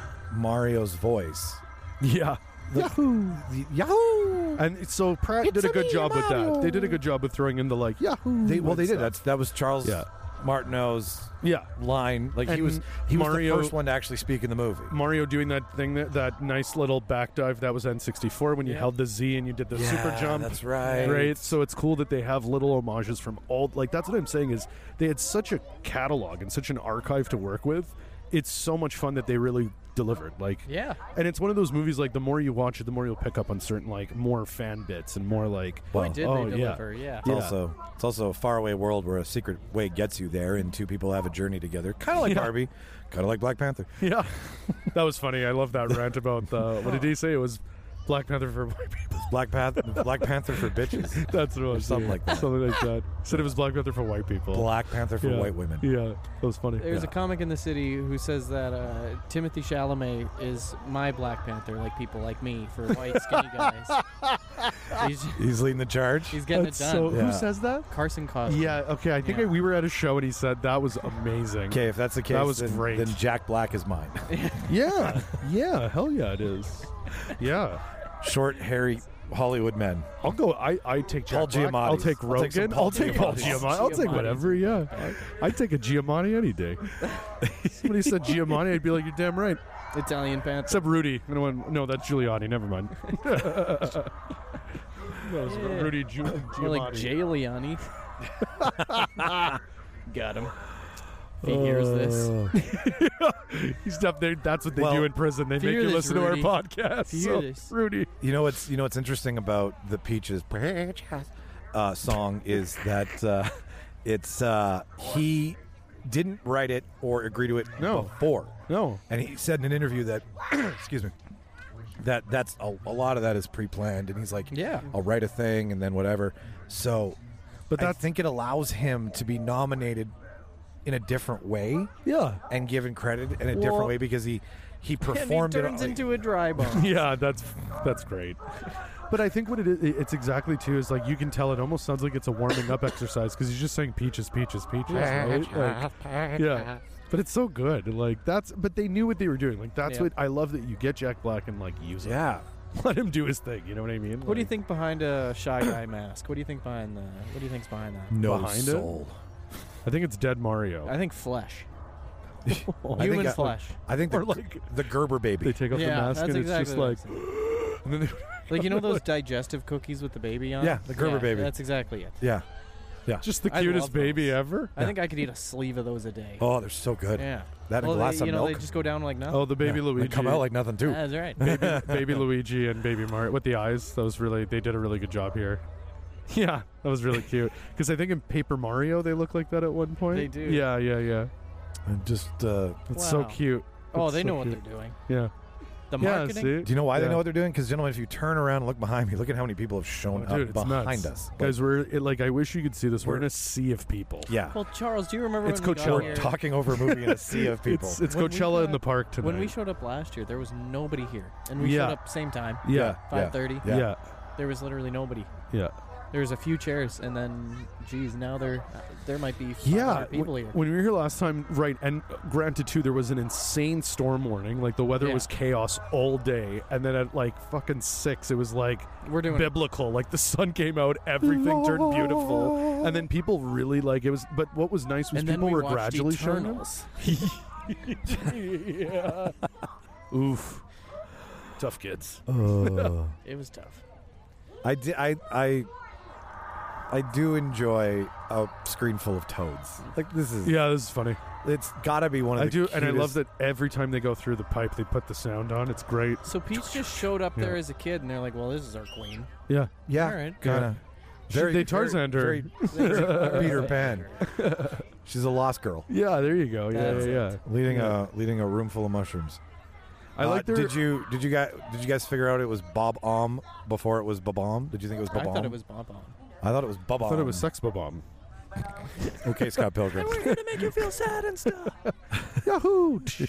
Mario's voice. yeah. Yahoo! Yahoo! And so Pratt It's did a a good me, job with Mario. that. They did a good job with throwing in the like Yahoo. They, well, and they did. stuff. That's that was Charles Yeah. Martineau's yeah. line. Like he And was he was Mario- the first one to actually speak in the movie. Mario doing that thing, that, that nice little back dive that was N sixty-four when you Yeah. held the Z and you did the Yeah, super jump. that's right. Right. So it's cool that they have little homages from all. Like that's what I'm saying is they had such a catalog and such an archive to work with. It's so much fun that they really delivered. Like Yeah. And it's one of those movies like the more you watch it, the more you'll pick up on certain like more fan bits and more like Well, Boy, did oh, they yeah. deliver, yeah. It's Yeah. also it's also a faraway world where a secret way gets you there, and two people have a journey together, kind of like Yeah. Barbie, kind of like Black Panther. yeah. That was funny. I love that rant about uh, what did he say? It was Black Panther for white people. Black Panther, Black Panther for bitches. That's what it was. something yeah. like that. Something like that. Said it was Black Panther for white people. Black Panther for yeah. white women. Yeah, that was funny. There's Yeah. a comic in the city who says that uh, Timothy Chalamet is my Black Panther, like people like me, for white skinny guys. he's, He's leading the charge. he's getting That's it done. so. Yeah. Who says that? Carson Cosby. Yeah. Okay. I think Yeah. I, we were at a show and he said that was amazing. Okay, if that's the case, That was then, great. then Jack Black is mine. Yeah. Yeah. Hell yeah, it is. Yeah. Short, hairy Hollywood men. I'll go. I I take Paul Jack Black. Giamatti's. I'll take I'll take some Rogan. Paul I'll take Paul Giamatti's. Giamatti. I'll take Giamatti's. whatever. Yeah. I'd take a Giamatti any day. Somebody said Giamatti, I'd be like, you're damn right. Italian Panther. Except Rudy. No, one, no that's Giuliani. Never mind. No, it's Rudy Giu- Giamatti. More like Jay Liani. Got him. If he hears this. He's up there. That's what they Well, do in prison. They if make you you hear this, listen Rudy, to our podcast. if you hear So, this. Rudy. You know what's you know what's interesting about the Peaches uh, song is that uh, it's uh, he didn't write it or agree to it No. before. No. And he said in an interview that, excuse me, that that's a, a lot of that is pre-planned, and he's like, Yeah. I'll write a thing and then whatever. So, But I that's think it allows him to be nominated in a different way yeah. and given credit in a Well- different way because he he And performed he it. turns into a dry bone. Yeah, that's that's great. But I think what it is, it's exactly too is like you can tell it almost sounds like it's a warming up exercise because he's just saying peaches, peaches, peaches. Right? Like, yeah, but it's so good. Like that's, but they knew what they were doing. Like that's Yeah. what I love that you get Jack Black and like use him. Yeah. Let him do his thing. You know what I mean? What do you Like, think behind a shy guy mask? What do you think behind the? What do you think's behind that? No Behind it? soul. I think it's Dead Mario. I think flesh. I Human think I- flesh. I think the, Or like- the Gerber baby. they take off Yeah, the mask that's and it's exactly just what like, I'm saying. and then they, Like you know those digestive cookies with the baby on? Yeah, the Gerber Yeah, baby. That's exactly it. yeah. just the I cutest love baby those. ever. I think I could eat a sleeve of those a day. Oh, they're so good. Yeah. That and well, a glass they, you of know, milk. they just go down like nothing. Oh, the baby Yeah, Luigi. They come out like nothing too. That's right. baby, baby Luigi and baby Mario with the eyes. That was really, they did a really good job here. Yeah, that was really cute. Because I think in Paper Mario they look like that at one point. They do. Yeah, yeah, yeah. And just uh, It's so Wow. cute. Oh, It's they so know what cute. they're doing. Yeah. The Yeah, marketing. see? Do you know why they Yeah. know what they're doing? Because, gentlemen, if you turn around and look behind me, look at how many people have shown Oh, dude, up it's behind nuts. us. Like, Guys, we're it, like, I wish you could see this. We're, We're- in a sea of people. yeah. Well, Charles, do you remember It's when we got Coachella. here? Talking over a movie in a sea of people. It's, it's When we Coachella in got- the park tonight. When we showed up last year, there was nobody here, and we Yeah. showed up same time, yeah, five thirty. Yeah. yeah, There was literally nobody. yeah. There was a few chairs, and then, geez, now there there might be five Yeah, hundred people when, here. when we were here last time, right? And granted, too, there was an insane storm warning. Like the weather Yeah. was chaos all day, and then at like fucking six, it was like We're doing biblical. Like the sun came out, everything turned beautiful, and then people really like it was. But what was nice was and then people we were watched gradually showing up. Eternals. Yeah. Oof. Tough kids. Oh. It was tough. I, di- I, I, I do enjoy a screen full of toads. Like, this is... Yeah, this is funny. It's got to be one of I the do, and I love cutest- that every time they go through the pipe, they put the sound on. It's great. So Peach just showed up Yeah. there as a kid, and they're like, "Well, this is our queen." Yeah. Yeah, All right. kind of. Should they Tarzan her? very, very Peter Pan. She's a lost girl Yeah, there you go. Yeah, That's yeah, yeah. leading Yeah. a leading a room full of mushrooms. I Uh, like their. Did you did you guys did you guys figure out it was Bob Om before it was Babom? Did you think it was I Babom? thought it was Bob on. I thought it was Babom. I thought it was Sex Bomb. Okay, Scott Pilgrim. here to make you feel sad and stuff. Yahoo! It's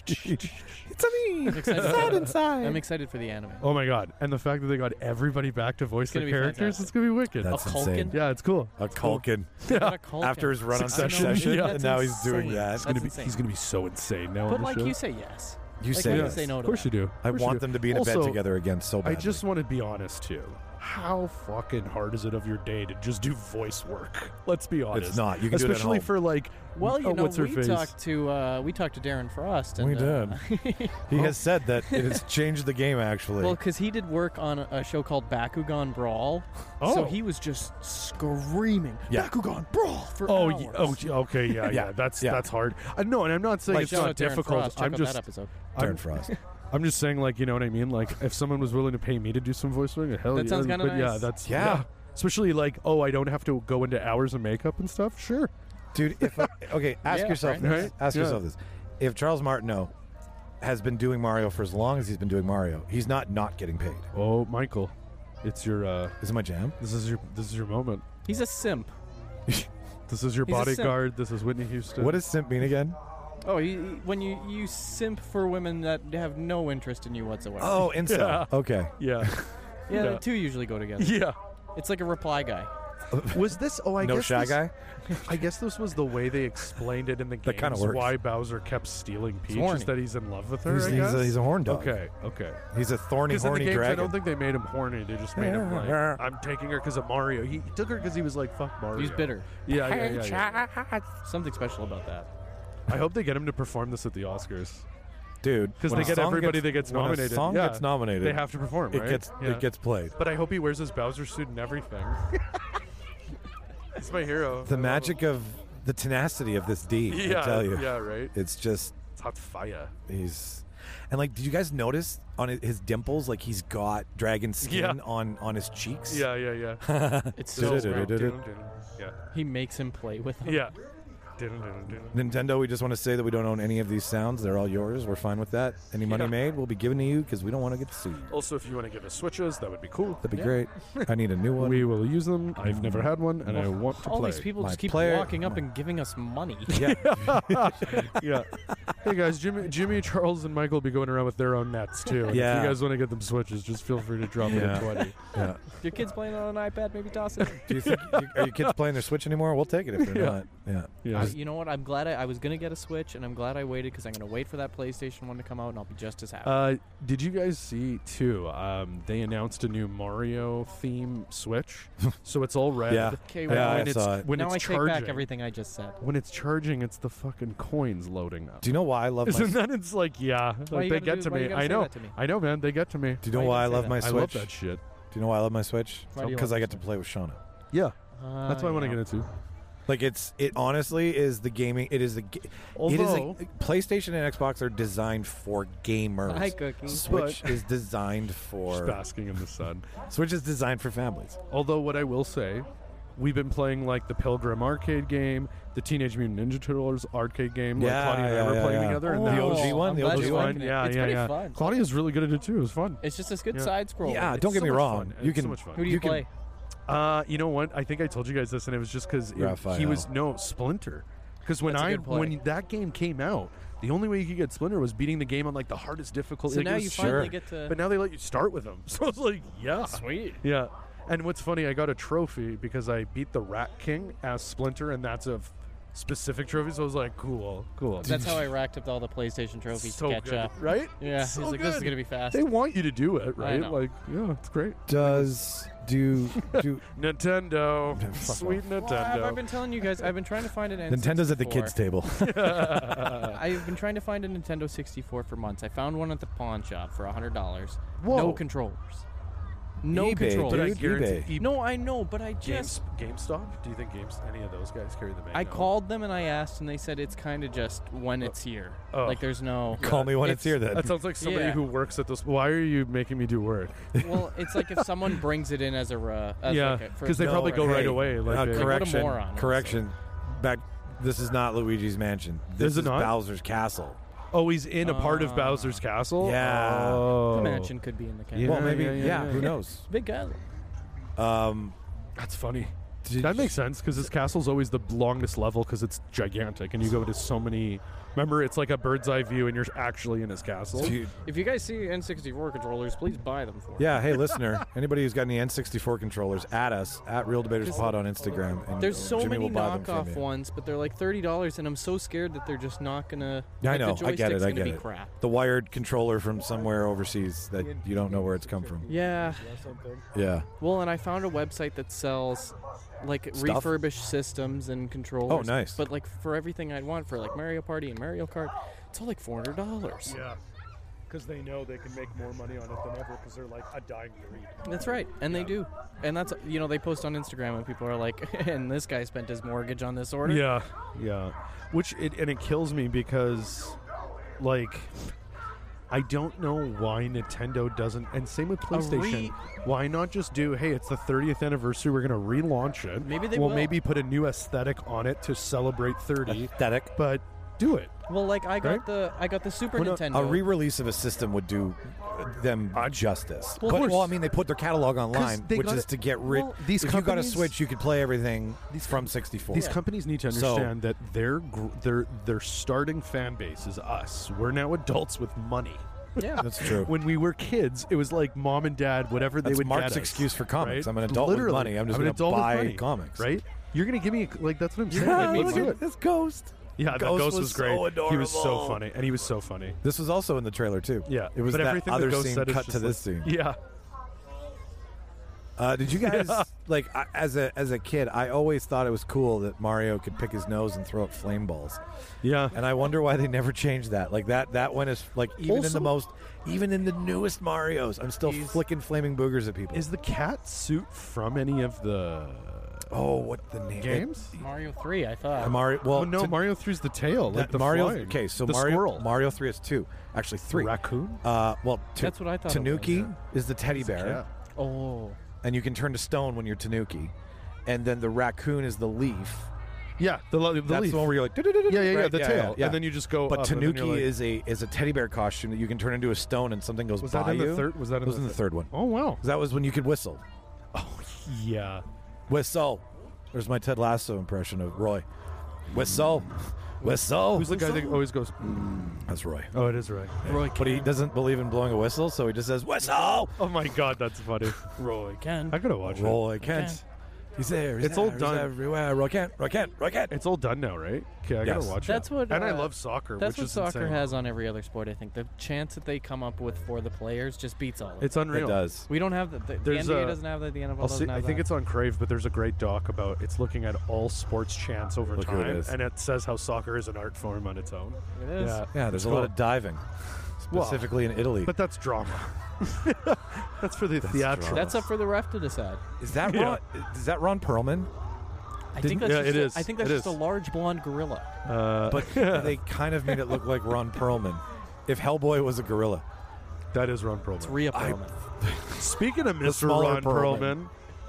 a me. I'm excited. Sad inside. I'm excited for the anime. Oh my god! And the fact that they got everybody back to voice It's gonna their be characters, fantastic. it's gonna be wicked. That's A Culkin? insane. Yeah, it's cool. A Culkin. What a Culkin. After his run on Succession. Succession, Yeah. and now he's doing insane. that. That's Gonna be, insane. he's gonna be so insane now. But on the like show. you say yes. You Like, say I yes. can say no Of to course that. you do. I Of course you want do. them to be in a bed Also, together again so I badly. just want to be honest too. How fucking hard is it of your day to just do voice work? Let's be honest. It's not. You can do it at especially home. for like. Well, you oh, know, what's her we face? talked to uh, we talked to Darren Frost. And, We uh, He has said that it has changed the game, actually. well, because he did work on a, a show called Bakugan Brawl, Oh. so he was just screaming Yeah. Bakugan Brawl for Oh, hours. ye- oh, gee, okay, yeah, yeah, Yeah, that's yeah. that's hard. Uh, no, and I'm not saying Like, it's Shout not out Darren difficult. Frost. Check I'm out just, that episode. Darren I'm, Frost. I'm just saying, like, you know what I mean. Like, if someone was willing to pay me to do some voice work, hell That yeah. sounds kinda but Yeah, nice. that's Yeah. Especially like, oh, I don't have to go into hours of makeup and stuff. Sure. Dude, if okay, ask Yeah, yourself right. this. Right? Ask Yeah. yourself this. If Charles Martineau has been doing Mario for as long as he's been doing Mario, he's not not getting paid. Oh, Michael, it's your. uh Is it my jam? This is your. This is your moment. He's a simp. This is your He's a simp. bodyguard. This is Whitney Houston. What does simp mean again? Oh, he, he- when you you simp for women that have no interest in you whatsoever. Oh, incel. Yeah. Okay. Yeah. yeah, yeah. the two usually go together. Yeah. It's like a reply guy. Was this? Oh, I no guess shy this, guy? I guess this was the way they explained it in the That kinda games. works. Why Bowser kept stealing Peach horny. is that he's in love with her. He's, I he's, guess? a, he's a horn dog. Okay. Okay. He's a thorny, Because in the horny games, I dragon. don't think they made him horny. They just made him like, I'm taking her because of Mario. He took her because he was like, fuck Mario. He's bitter. Yeah, yeah, yeah, yeah. Something special about that. I hope they get him to perform this at the Oscars Dude, because when they a get song everybody gets, that gets when nominated. a song yeah, gets nominated, they have to perform. it right? gets Yeah. it gets played. But I hope he wears his Bowser suit and everything. He's my hero. The I love magic him. of the tenacity of this D, Yeah, I tell you. yeah, right. It's just It's hot fire. he's and like did you guys notice on his- his dimples like he's got dragon skin Yeah. on on his cheeks? Yeah, yeah, yeah. It's Did so it, did great. it, did it. Yeah, He makes him play with him. yeah. Nintendo, we just want to say that we don't own any of these sounds. They're all yours. We're fine with that. Any money Yeah. made will be given to you because we don't want to get sued. Also, if you want to give us switches, that would be cool. That'd be Yeah. great. I need a new one. We will use them. I've never had one, and I want to All play. these people My just keep player- walking up and giving us money. yeah. yeah. Hey guys, Jimmy, Jimmy, Charles, and Michael will be going around with their own nets too. And Yeah. If you guys want to get them switches, just feel free to drop it Yeah. at twenty. yeah. Your kids playing on an iPad, maybe toss it. Do you think are your kids playing their Switch anymore? We'll take it if they're Yeah. not. Yeah. Yeah. I, you know what? I'm glad I, I was gonna get a Switch, and I'm glad I waited because I'm gonna wait for that PlayStation one to come out, and I'll be just as happy. Uh, did you guys see too? Um, they announced a new Mario theme Switch, so it's all red. Yeah. okay, Yeah, well, I when it's saw it. when now it's I take charging, back everything I just said. when it's charging, it's the fucking coins loading up. Do you know why I love my Isn't that? It's like yeah, Why like you they gotta get do- to why you me. gotta I say know. that to me? I know, man. They get to me. Do you know Why you why I gotta say love that? my I Switch? love that shit. Do you know why I love my Switch? Why do you Because love I the get to Switch? play with Shauna. Yeah, Uh, that's why I want to yeah. get into. Like it's it honestly is the gaming. It is the. ga- Although- it is a, PlayStation and Xbox are designed for gamers. Hi, Cookie. Switch is designed Just for basking in the sun. Switch is designed for families. Although what I will say, we've been playing like the Pilgrim arcade game, the Teenage Mutant Ninja Turtles arcade game. Yeah, like Claudia and I yeah, were yeah, playing yeah. together. Oh, and the that was O G one? I'm The glad O G you're one? liking it. Yeah, it's yeah, pretty yeah. fun. Claudia's really good at it too. It was fun. It's just this good Yeah. side scroll. Yeah, It's don't get so me much wrong. fun. You It's can so much fun. Who do you, you can- play? Uh, you know what? I think I told you guys this, and it was just because Raphael. he was no Splinter. Because when That's a I good play. when that game came out, the only way you could get Splinter was beating the game on like the hardest difficulty. So Like, it now was you so- finally get to. But now they let you start with them. So I was like, yeah, Sweet. yeah. And what's funny, I got a trophy because I beat the Rat King as Splinter, and that's a f- specific trophy. So I was like, cool, cool. That's how I racked up all the PlayStation trophies so to catch good, up. right? Yeah, So he's like, this is good. gonna be fast. They want you to do it, right? know. Like, yeah, it's great. Does do do Nintendo, Fuck sweet Well, Nintendo. have I been telling you guys? I've been trying to find an N sixty-four. Nintendo's at the kids' table. I've been trying to find a Nintendo sixty-four for months. I found one at the pawn shop for a hundred dollars. Whoa. No controllers. No eBay, controllers. But I dude, guarantee eBay. E- No, I know, but I Games, just GameStop? Do you think Games any of those guys carry the Mango? I called them and I asked, and they said it's kind of just when it's here. oh. Like there's no. Call me when it's, here then. That sounds like somebody Yeah. who works at this. Why are you making me do work? Well, it's like if someone brings it in as a. Uh, as Yeah, like a- for 'cause they no probably go rent. right away, like uh, a- Like, what a correction. moron, honestly. correction. Back. This is not Luigi's Mansion. This Is it is not? Bowser's Castle. Oh, he's in a part of Ah. Bowser's Castle? Yeah. Oh. The mansion could be in the camera. Yeah, well, maybe. yeah, Yeah. yeah, yeah. Who knows? Big castle. Um. That's funny. did That you- makes sense because his castle's always the longest level because it's gigantic and you go to so many. Remember, it's like a bird's eye view and you're actually in his castle. do you- If you guys see N sixty-four controllers, please buy them for me. yeah. Hey, listener. Anybody who's got any N sixty-four controllers, add us at Real Debaters Pod on Instagram. And There's so Jimmy many will buy them from knockoff you. ones, but they're like thirty dollars, and I'm so scared that they're just not gonna. Yeah, I like, know. The I get it. joystick's I gonna get be it. crap. The wired controller from somewhere overseas that you don't know where it's come from. Yeah. Yeah. Well, and I found a website that sells like Stuff? refurbished systems and controllers. Oh, nice. But like for everything I'd want for like Mario Party and Mario Kart, it's all like four hundred dollars. Yeah. Because they know they can make more money on it than ever because they're like a dying breed. That's right, and they do. And that's you know they post on Instagram and people are like, and this guy spent his mortgage on this order. Yeah, yeah. Which it and it kills me because, like, I don't know why Nintendo doesn't, and same with PlayStation. re- why not just do? Hey, it's the thirtieth anniversary. We're gonna relaunch it. Maybe they will will. maybe put a new aesthetic on it to celebrate thirty. Aesthetic. But do it. Well, like I got Right? the I got the Super Well, no, Nintendo. a re-release of a system would do them justice. Well, of but, course. well, I mean, they put their catalog online, they which gotta- is to get rid. well, these if you got a companies- Switch, you could play everything from sixty-four. These companies need to So- understand that their gr- their their starting fan base is us. We're now adults with money. yeah. That's true. When we were kids, it was like mom and dad, whatever they That's would Mark's get us, excuse for comics. right? I'm an adult with Literally, money. I'm just an gonna adult with buy money, comics. right? You're gonna give me a, like that's what I'm saying. Yeah, Like, look do at it. this ghost. Yeah, that Ghost ghost was was great. so He was so adorable. funny, and he was so funny. This was also in the trailer too. Yeah, it was but that everything other the ghost scene said is cut just to this like- scene. Yeah, Uh, did you guys Yeah. like I, as a as a kid? I always thought it was cool that Mario could pick his nose and throw up flame balls, yeah. and I wonder why they never changed that. Like that that one is like even in Also- the most even in the newest Marios, I'm still He's- flicking flaming boogers at people. Is the cat suit from any of the oh, what the name? games? Mario three, I thought. Uh, Mario. Well, Oh no, to- Mario three's the tail, like that the Mario. flying. Okay, so the Mario squirrel, Mario three is two, actually three. raccoon. Uh, well, t- That's what I thought it Tanuki was, is the teddy bear, cat. Oh. and you can turn to stone when you're Tanuki, and then the raccoon is the leaf. Yeah, the, the, the That's leaf. the one where you're like, yeah, yeah, yeah, right, the tail, and then you just go. But up, and then Tanuki you're like- is a is a teddy bear costume that you can turn into a stone, and something goes Was by that in you. the third? Was that in It was the in the thir- third one? Oh wow. 'Cause that was when you could whistle. Oh yeah. Whistle. There's my Ted Lasso impression of Roy. Whistle. Whistle. Who's the guy that always goes? That's Roy. Oh, it is right. Roy But he doesn't believe in blowing a whistle, so he just says whistle. Oh my god, that's funny. Roy Ken. I gotta watch it. Roy Kent. He's there. He's It's all there, he's done. everywhere. Roy Kent. Roy Kent. Roy Kent. It's all done now, right? Okay, I Yes. gotta watch That's it. what, And I uh, love soccer, That's which what is soccer insane. has on every other sport, I think. The chance that they come up with for the players just beats all of it. It's unreal. It does. We don't have that. The, the There's N B A a- doesn't have that. The N F L I'll doesn't see, have I think that. it's on Crave, but there's a great doc about it's looking at all sports chants over Look who it time, is. and it says how soccer is an art form on its own. It is. Yeah, Yeah, there's it's a lot cool. of diving, Well, specifically in Italy. But that's drama. That's for the theatrical. drama. That's up for the ref to decide. is that Yeah. Ron? Is that Ron Perlman? I think that's yeah, just it a, is. I think that's It just is. a large blonde gorilla. Uh, But they kind of made it look like Ron Perlman. If Hellboy was a gorilla. that is Ron Perlman. It's Rhea I- Perlman. Speaking of Mister smaller Ron Perlman. Perlman,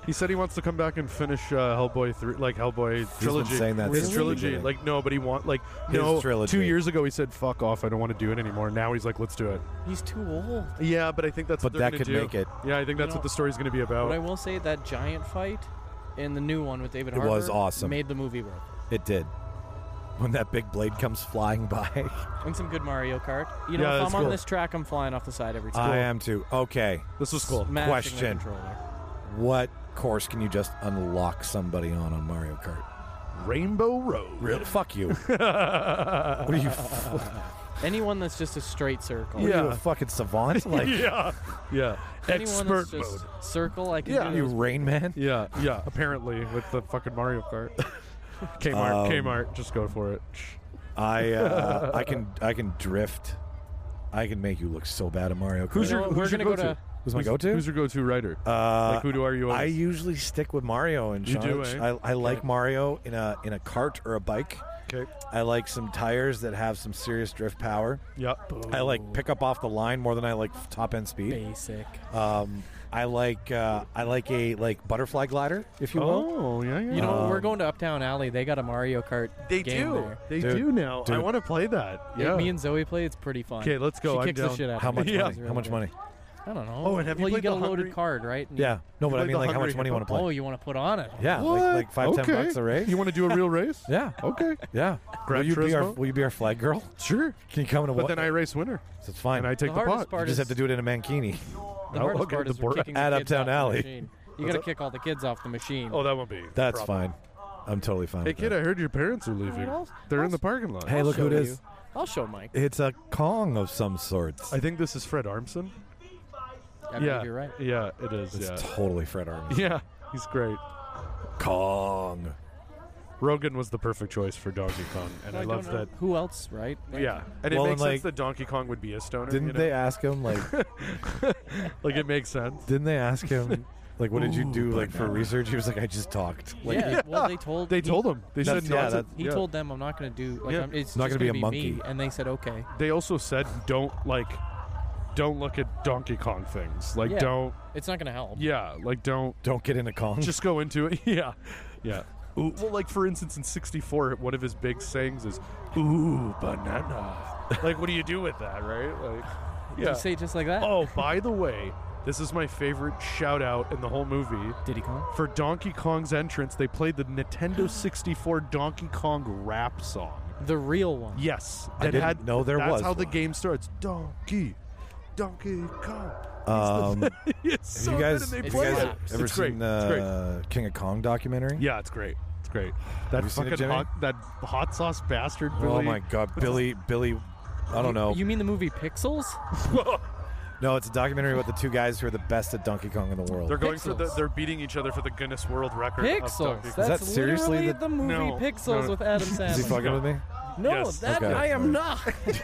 He said he wants to come back and finish uh, Hellboy three, like Hellboy trilogy. been saying that his since the trilogy. beginning. Like no, but he want like His no. trilogy. Two years ago, he said, "Fuck off! I don't want to do it anymore." Now he's like, "Let's do it." He's too old. Yeah, but I think that's But what they're that gonna could do. make it. Yeah, I think that's You know, what the story's going to be about. But I will say that giant fight in the new one with David It Harbour was awesome. made the movie work. It did. When that big blade comes flying by. And some good Mario Kart. You know, Yeah, if that's I'm on cool. this track, I'm flying off the side every time. I am too. Okay. This was cool. Smashing Question. The controller. What course can you just unlock somebody on on Mario Kart? Rainbow Road. Really? Fuck you. What are you? F- Anyone that's just a straight circle. what are you, Yeah. a fucking savant? Like yeah, yeah. Anyone Expert that's just mode. circle, I can Yeah. do you those. Rain Man? Yeah, yeah. Apparently, with the fucking Mario Kart. Kmart, Um, Kmart, just go for it. I uh, I can I can drift. I can make you look so bad at Mario Kart. Who's You your know what, Who's we're your gonna go go-to? to- Who's my Who's- go-to? Who's your go-to writer? Uh, like who do are you? I always? usually stick with Mario and You Sean. do, eh? I, I like Mario in a in a cart or a bike. Okay. I like some tires that have some serious drift power. Yep. I like pick up off the line more than I like top end speed. Basic. Um, I like uh, I like a like butterfly glider, if you will. Oh, yeah, yeah. You know, Um, we're going to Uptown Alley. They got a Mario Kart they game do. there. They Dude, do now. I dude. want to play that. Yeah. Yeah. Me and Zoe play. It's pretty fun. Okay, let's go. She I'm kicks down. the shit out How of much me. Yeah. money? It's How really much good. money? I don't know. Oh, and have you well, you played get the a loaded Hungry- card, right? And Yeah. No, but I played mean, the like, how much Hungry money you want to You, play? oh, you want to put on it? Yeah, What? like, like five, okay. ten bucks a race. You want to do a real race? Yeah. Okay. Yeah. Gran will you be our Turismo? Will you be our flag girl? Sure. Can you come in a But what? then I race winner, It's fine. and I take The the, hardest pot. part you just is have to do it in a mankini. the Oh, hardest okay, part the is we're board- kicking At the kids Uptown off the Alley. machine. You got to kick all the kids off the machine. Oh, that won't be. That's a fine. problem. I'm totally fine. Hey, with kid, that. I heard your parents are leaving. I'll- They're I'll in the s- parking lot. Hey, I'll look who show it is. you. I'll show Mike. It's a Kong of some sorts. I think this is Fred Armisen. I believe yeah, you're right. Yeah, it is. It's yeah. totally Fred Armisen. Yeah, he's great. Kong. Rogan was the perfect choice for Donkey Kong, and I, don't love know that. Who else, right? Yeah, and it Well, makes and, sense like- that Donkey Kong would be a stoner. Didn't you know? they ask him like? like it makes sense. Didn't they ask him like, what did you Ooh, do like for banana. research? He was like, I just talked. Like, yeah. Well, they told They he- told him. They That's- said yeah, not to- that's- He yeah. told them, "I'm not going to do. Like, Yeah. I'm, it's Not just gonna be gonna a me." monkey. And they said, "Okay." They also said don't like, don't look at Donkey Kong things. Like Yeah. don't. It's not going to help. Yeah, like don't. Don't get into Kong. Just go into it. Yeah, yeah. Ooh, well, like for instance, in sixty-four, one of his big sayings is "Ooh, banana." Like, what do you do with that, right? Like, Did yeah. you say it just like that? Oh, by the way, this is my favorite shout out in the whole movie. Diddy Kong. For Donkey Kong's entrance, they played the Nintendo sixty-four Donkey Kong rap song. The real one. Yes, I that didn't had, know there that's was how the one. game starts. Donkey, Donkey Kong. Um, have It's so you guys, good, and they have you play guys it. ever It's great. seen It's great. the King of Kong documentary? Yeah, it's great. It's great. That you seen it, fucking Jimmy? hot, that hot sauce bastard. Billy. Oh my God, Billy, Billy. I don't know. You mean the movie Pixels? No, it's a documentary about the two guys who are the best at Donkey Kong in the world. They're going for the. Pixels. They're beating each other for the Guinness World Record. Of Pixels. Donkey Kong. That's that seriously literally the- the, movie No, Pixels no, no. with Adam Is he Sandler. fucking with me? No, Yes. that Okay. I am not.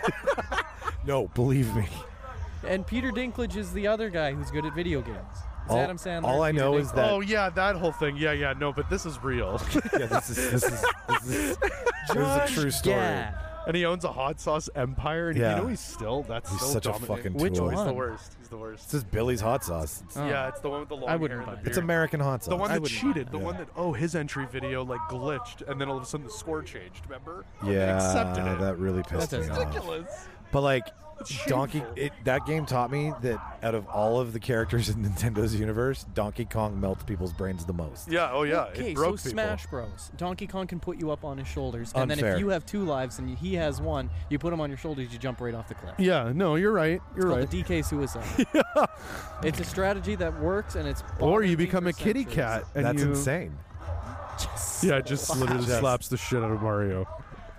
No, believe me. And Peter Dinklage is the other guy who's good at video games. It's All- Adam Sandler. all I Peter know Dinklage. is that- Oh yeah, that whole thing. Yeah, yeah. No, but this is real. Yeah, this is this is this is, this is a true story. Gad. And he owns a hot sauce empire, and Yeah. you know he's still that's He's still such a dominating. fucking Which tool. He's the one? worst. He's the worst. This is Billy's hot sauce. It's, Oh. Yeah, it's the one with the long I wouldn't hair and buy the it. beard. it's American hot sauce. The one I that wouldn't cheated. buy The it. one that oh his entry video like glitched, and then all of a sudden the score changed. Remember? And they yeah, accepted it. that really pissed That's me off. ridiculous. But like It's Donkey, shameful. it, that game taught me that out of all of the characters in Nintendo's universe, Donkey Kong melts people's brains the most. Yeah. Oh yeah. Okay, it so broke people. Smash Bros. Donkey Kong can put you up on his shoulders, and then Unfair. if you have two lives and he has one, you put him on your shoulders, you jump right off the cliff. Yeah. No, you're right. It's You're called right. the D K suicide. It's a strategy that works, and it's Or bothered you me become for a kitty centuries. cat, and That's you, insane. Yeah, just literally Just- slaps the shit out of Mario.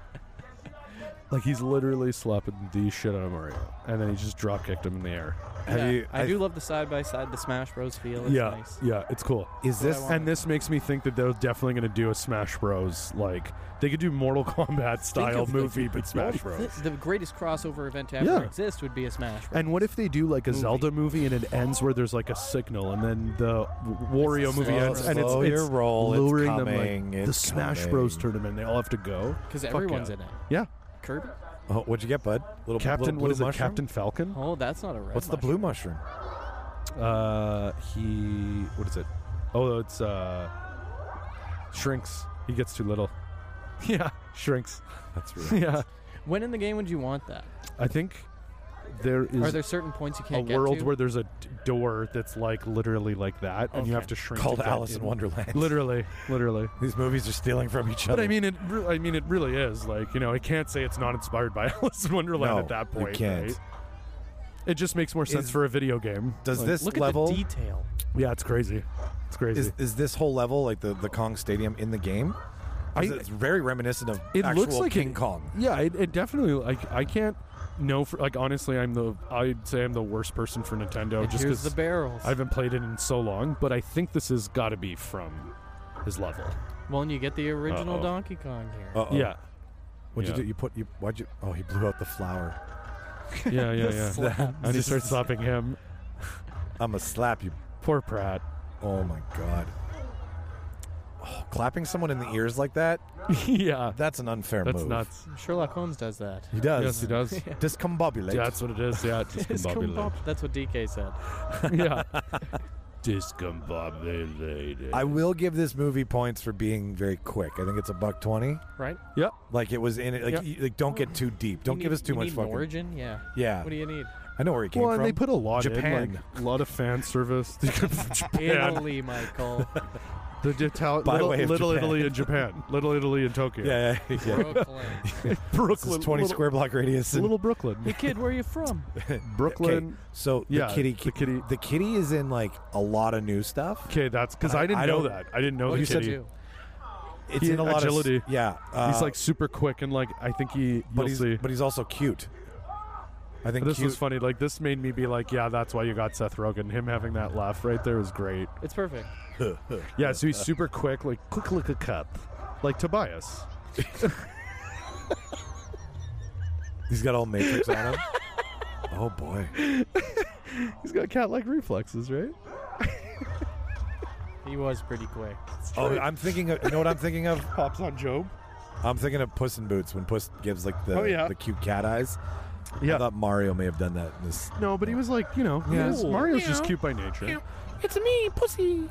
Like he's literally slapping the shit out of Mario, and then he just drop kicked him in the air. Have Yeah, you? I, do love the side by side, the Smash Bros. feel. It's yeah, nice. yeah, it's cool. Is this? want. And this makes me think that they're definitely going to do a Smash Bros. Like they could do Mortal Kombat style of the- movie, but Smash The, Bros. the greatest crossover event to ever Yeah. exist would be a Smash Bros. And what if they do like a Movie. Zelda movie and it ends where there's like a signal, and then the Wario movie slow- ends, and it's, slow it's your roll, it's luring them coming, like the it's Smash coming. Bros. tournament. They all have to go. Because Fuck everyone's yeah. in it. Yeah, Kirby? Oh, what'd you get, bud? Little Captain. Little What blue is it? mushroom? Captain Falcon. Oh, that's not a red What's the mushroom. blue mushroom? Uh, he. What is it? Oh, it's uh, shrinks. He gets too little. Yeah, shrinks. That's really Yeah, When in the game would you want that? I think there is Are there certain points you a can't get world to? where there's a d- door that's like literally like that, and you Okay. have to shrink. called to get Alice in Wonderland. Literally, literally. These movies are stealing from each other. But I mean, it. Re- I mean, it really is. Like, you know, I can't say it's not inspired by Alice in Wonderland No, at that you point. can't. Right? It just makes more sense Is- for a video game. does Like, this Look level at the detail. Yeah, it's crazy. It's crazy. is is this whole level like the the Kong Stadium in the game? 'Cause I- it's very reminiscent of it actual looks like King it- Kong. Yeah, it, it definitely. Like, I can't know. For, like, honestly, I'm the. I'd say I'm the worst person for Nintendo, And just here's because the barrels. I haven't played it in so long. But I think this has got to be from his level. well, and you get the original Uh-oh. Donkey Kong here. Uh-oh. Yeah, What'd Yeah. you do? You put you? Why'd you? Oh, he blew out the flower. yeah, yeah, yeah. Slap. And he starts slapping him. I'm gonna slap you. Poor Pratt. Oh my god. Oh, clapping someone in the ears like that? Yeah, That's an unfair that's move. nuts. Sherlock Holmes does that. He does. Yes, he does. Discombobulate. Yeah, that's what it is. Yeah, It's discombobulated. That's what D K said. Yeah, discombobulated. I will give this movie points for being very quick. I think it's a buck twenty. Right? Yep. Like it was in it. Like, Yep. you- like don't get too deep. Don't You give need- us too you much need an fucking. origin. Yeah. Yeah, What do you need? I know where he came Well, from. and they put a lot Japan. in, like a lot of fan service. Japan. Italy, Michael. The Ital- By little, way of Little Japan. Italy in Japan. Little Italy in Tokyo. yeah, yeah, yeah. Brooklyn. This Brooklyn. is twenty little, square block radius. in- Little Brooklyn. Hey kid, where are you from? Brooklyn. Okay, so Yeah, the kitty, the kitty- the kitty is in like a lot of new stuff. Okay, that's because I- I didn't I know don't- that. I didn't know What the did you kitty. do? It's He- in a lot agility. of yeah. Uh, He's like super quick and like I think he. but You'll he's see. but he's also cute. I think This cute. was funny. Like this made me be like, yeah, that's why you got Seth Rogen. Him having that laugh right there was great. It's perfect. Yeah, so he's super quick, like quick like a cat, like Tobias. He's got all Matrix on him. Oh boy. He's got cat-like reflexes, right? He was pretty quick. Oh, I'm thinking of. You know what I'm thinking of? Pops on Job. I'm thinking of Puss in Boots when Puss gives like the Oh, yeah. the cute cat eyes. I Yeah. thought Mario may have done that. In this. No, but he was like, you know, he Yeah. was- Mario's just Meow. cute by nature. It's me, pussy.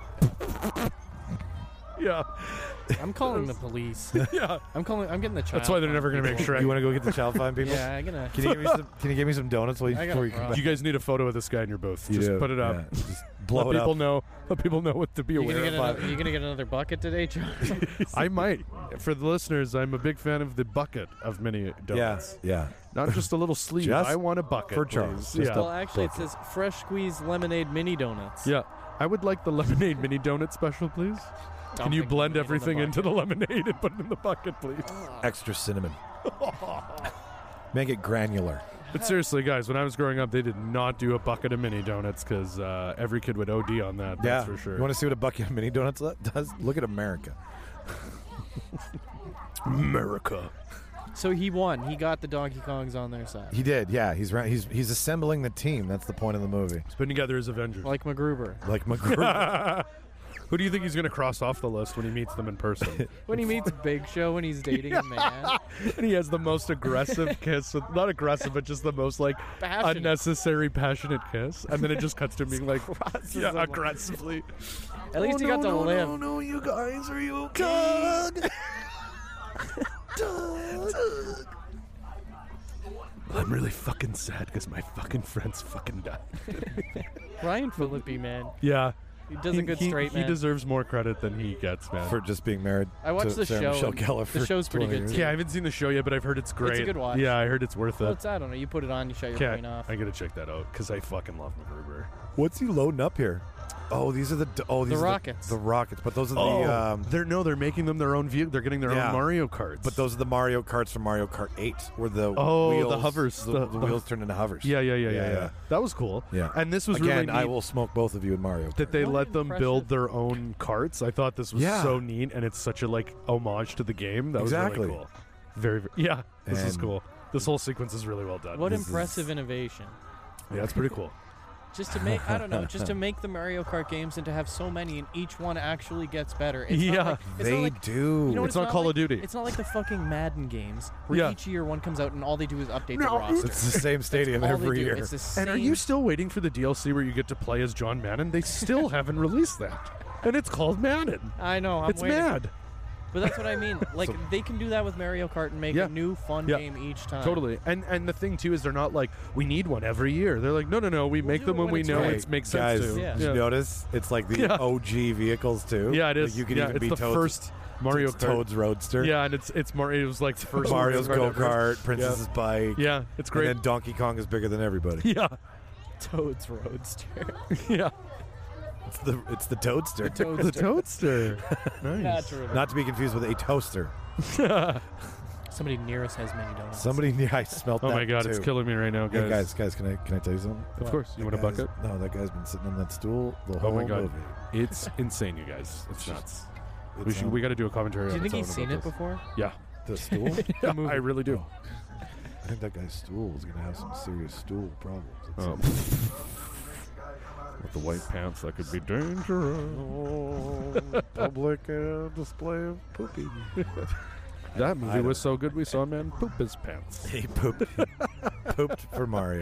Yeah, I'm calling the police. yeah. I'm calling. I'm getting the child. That's why they're never gonna make Shrek. You want to go get the child find people? Yeah, I'm gonna. Can you give me some? Can you give me some donuts while you, I got before a you come problem. back? You guys need a photo of this guy in your booth. You Just do, put it up. yeah. Just blow Let it people up. know. Let people know what to be You aware gonna, of. get another, you gonna get another bucket today, John? I might. For the listeners, I'm a big fan of the bucket of mini Yeah, donuts. yeah. Not just a little sleeve. Just I want a bucket for Charles. please. Just Yeah. Well, actually, it says fresh squeezed lemonade mini donuts. yeah. I would like the lemonade mini donut special, please. Can Dumping you blend lemonade in the everything into the bucket. lemonade and put it in the bucket, please? Extra cinnamon. Make it granular. But seriously, guys, when I was growing up, they did not do a bucket of mini donuts because uh, every kid would O D on that. Yeah, That's for sure. You want to see what a bucket of mini donuts le- does? Look at America. America. So he won. He got the Donkey Kongs on their side. He did. Yeah, he's ra- he's he's assembling the team. That's the point of the movie. He's putting together his Avengers. Like MacGruber. Like McGruber. Who do you think he's going to cross off the list when he meets them in person? When he meets Big Show when he's dating a man. And he has the most aggressive kiss. With, not aggressive, but just the most, like, Passionate. unnecessary, passionate kiss. And then it just cuts to him being like, Crosses yeah, him like- aggressively. At least he got to live. No, no, you guys, are you okay? Doug! Doug! I'm really fucking sad because my fucking friends fucking died. Ryan Phillippe, man. Yeah. He does a good he, straight he man. deserves more credit than he gets, man. for just being married. I watched to the Sarah show Michelle and Gellar the for show's pretty twenty good, years. too. yeah, I haven't seen the show yet, but I've heard it's great. good watch. Yeah, I heard it's worth Well, it. it's, I don't know. You put it on, you shut your Okay, brain off. I gotta check that out because I fucking love MacGruber. What's he loading up here? Oh, these are the d- oh these The are rockets. The, the rockets, but those are Oh, the um, they're no, they're making them their own vehicle. They're getting their Yeah. own Mario Karts. but those are the Mario Karts from Mario Kart eight, where the Oh, the wheels, hovers, the, the- the the- wheels turn into hovers. yeah, yeah, yeah, yeah, Yeah, yeah, yeah. That was cool. Yeah. and this was Again, really neat I will smoke both of you in Mario. that they What let them impressive- build their own carts. I thought this was Yeah. so neat, and it's such a like homage to the game. That Exactly. was really cool. Very, very yeah. This is And- cool. This whole sequence is really well done. What This is- impressive innovation. Yeah, it's pretty cool. Just to make, I don't know, just to make the Mario Kart games and to have so many and each one actually gets better. It's Yeah. not like, it's They not like, do. You know what It's not Call like? of Duty. It's not like the fucking Madden games where Yeah. each year one comes out and all they do is update No, the roster. It's the same stadium All they every do. year. It's the same. And are you still waiting for the D L C where you get to play as John Madden? They still haven't released that. And it's called Madden. I know. I'm it's waiting. mad. But that's what I mean. Like, they can do that with Mario Kart and make Yeah. a new fun Yeah. game each time. Totally. And and the thing too is they're not like we need one every year. They're like no no no we make do them it when when we it's know right. it makes Guys, sense to. Yeah. did you notice? It's like the Yeah. O G vehicles too. Yeah, it is. Like you could yeah, even it's be the Toad's, first Mario it's Kart. Toad's Roadster. Yeah, and it's it's Mario's like the first Mario's Mario go Kart ever. kart, Princess's bike. Yeah, it's great. And then Donkey Kong is bigger than everybody. yeah, Toad's Roadster. yeah. It's the it's the Toadster. The Toadster. Nice. Naturally. Not to be confused with a toaster. Somebody near us has mini donuts. Somebody near I smelled Oh that my god, too. it's killing me right now, guys. Hey guys, guys, can I can I tell you something? Of course. You That want a guy's- bucket? No, that guy's been sitting on that stool the Oh whole my god, movie. it's insane, you guys. It's nuts. We It's should, on we got to do a commentary. Do you on think it. he's seen it before? Yeah, the stool. yeah I really do. I think that guy's stool is gonna have some serious stool problems. It's- Oh. With the white pants, that could be dangerous. Public uh, display of poopy. That I movie don't- was so good, we saw a man poop his pants. He pooped. pooped for Mario.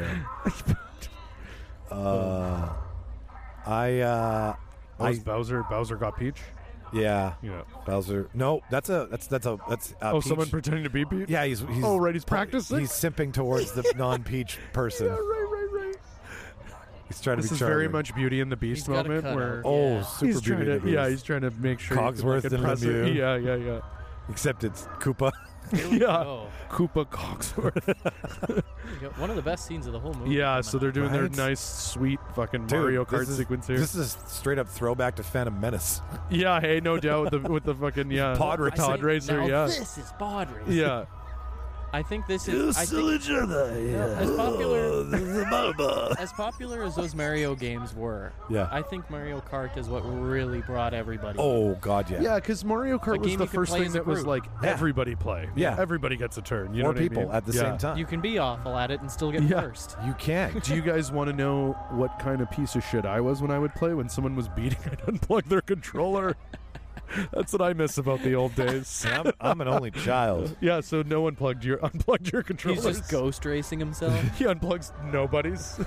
Uh, I uh, Oh, I is Bowser. Bowser got Peach. yeah. Yeah. Bowser. No, that's a that's that's a that's. Uh, oh, Peach. someone pretending to be Peach. Yeah, he's, he's Oh, right, he's pro- practicing? He's simping towards the non-Peach person. right, right, right. He's trying This to be is very charming. much Beauty and the Beast He's got a moment cutout. where Oh, Yeah. super he's trying Beauty and to the yeah, Beast. he's trying to make sure Cogsworth he can, and like, impress her. Lemieux. Yeah, yeah, yeah. Except it's Koopa. yeah. Oh. Koopa Cogsworth. You got one of the best scenes of the whole movie. yeah, coming so up. they're doing Right? their nice, sweet fucking Dude, Mario Kart this is- sequence here. This is a straight up throwback to Phantom Menace. yeah, hey, no doubt with the with the fucking yeah Pod racer. pod racer. Now Yeah, this is pod racing. yeah. I think this is. I think, each other. as popular as popular as those Mario games were, Yeah. I think Mario Kart is what really brought everybody. Oh God, yeah. Yeah, because Mario Kart A was game the you could first play thing as a that was group. like Yeah. everybody play. Yeah. everybody gets a turn. You More know what I people mean? at the Yeah. same time. You can be awful at it and still get Yeah. first. You can. Do you guys want to know what kind of piece of shit I was when I would play? When someone was beating, I'd unplug their controller. That's what I miss about the old days. I'm, I'm an only child. Yeah, so no one plugged your unplugged your controllers. He's just ghost racing himself. He unplugs nobody's.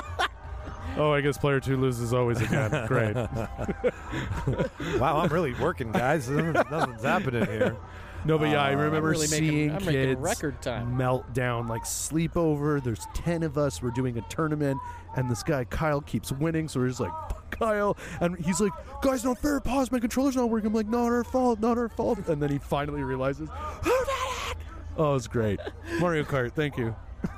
Oh, I guess player two loses always again. Great. Wow, I'm really working, guys. Nothing's, nothing's happening here. No, but yeah, I Uh, remember I'm really making- seeing I'm making kids record time. melt down, like sleepover. There's ten of us. We're doing a tournament, and this guy Kyle keeps winning. So we're just like, fuck Kyle, and he's like, guys, not fair. Pause. My controller's not working. I'm like, not our fault. Not our fault. And then he finally realizes, who did it? Oh, it's great. Mario Kart. Thank you.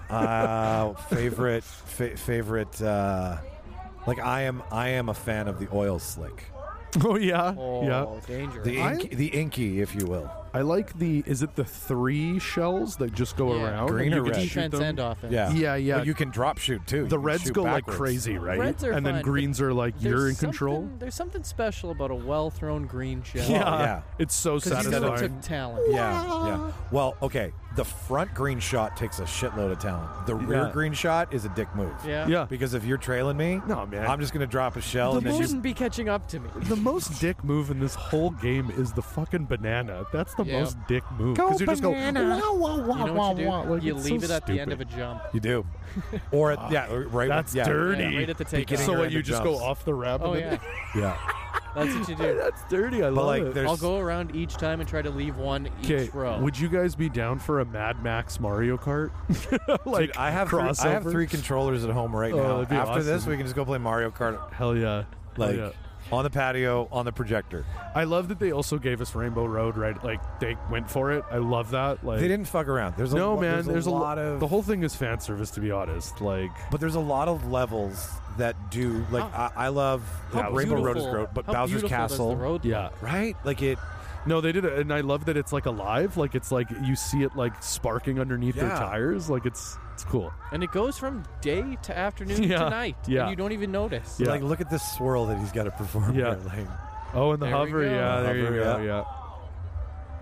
Uh, favorite, fa- favorite. Uh, like I am, I am a fan of the oil slick, Oh yeah, Oh, yeah. dangerous. the I- inky, the inky, if you will. I like the. Is it the three shells that just go Yeah. around? Green and you or can red? shoot Defense them? and offense. Yeah, Yeah, yeah. But you can drop shoot too. You The can reds shoot go like backwards. crazy, right? Reds are and then fun, greens are like you're in There's control. something- There's something special about a well-thrown green shell. Yeah, yeah. it's so Because you know it satisfying. took talent. Yeah, yeah. Well, okay. The front green shot takes a shitload of talent. The rear Yeah. green shot is a dick move. Yeah. Yeah. Because if you're trailing me, No, man. I'm just gonna drop a shell The and then You you. shouldn't be catching up to me. The most dick move in this whole game is the fucking banana. That's the Yeah. most dick move. Go you just go, banana. wah, wah, wah, You know wah, what you do? wah. Like, you it's leave so it at the end of a stupid. jump. You do, or at, yeah, right. That's yeah, dirty. Yeah, right at the takeoff. Beginning So or what? end You of just jumps. go off the ramp? Oh and yeah, then- Yeah, that's what you do. That's dirty. I but love like it. there's. I'll go around each time and try to leave one Okay, each row. would you guys be down for a Mad Max Mario Kart? like Dude, I have three, crossover? I have three controllers at home right Oh, now. that'd be After this, awesome. we can just go play Mario Kart, Hell yeah! like Hell yeah. on the patio on the projector. I love that they also gave us Rainbow Road. Right, like they went for it. I love that. Like They didn't fuck around. There's a no lo- man. There's, There's, a, a lot lo- of the whole thing is fan service. To be honest, like But there's a lot of levels that do like How- I, I love How Rainbow Road is beautiful- great, but how Bowser's beautiful does Castle, the road yeah. look? right? Like it. No, they did it, and I love that it's like alive. Like it's like you see it like sparking underneath their Yeah. tires. Like it's it's cool. And it goes from day to afternoon Yeah. to night. Yeah. And you don't even notice. Yeah. Like look at this swirl that he's got to perform. Yeah. there, like, Oh, and the There we hover. go. Yeah, there Hover, you go. yeah. Yeah.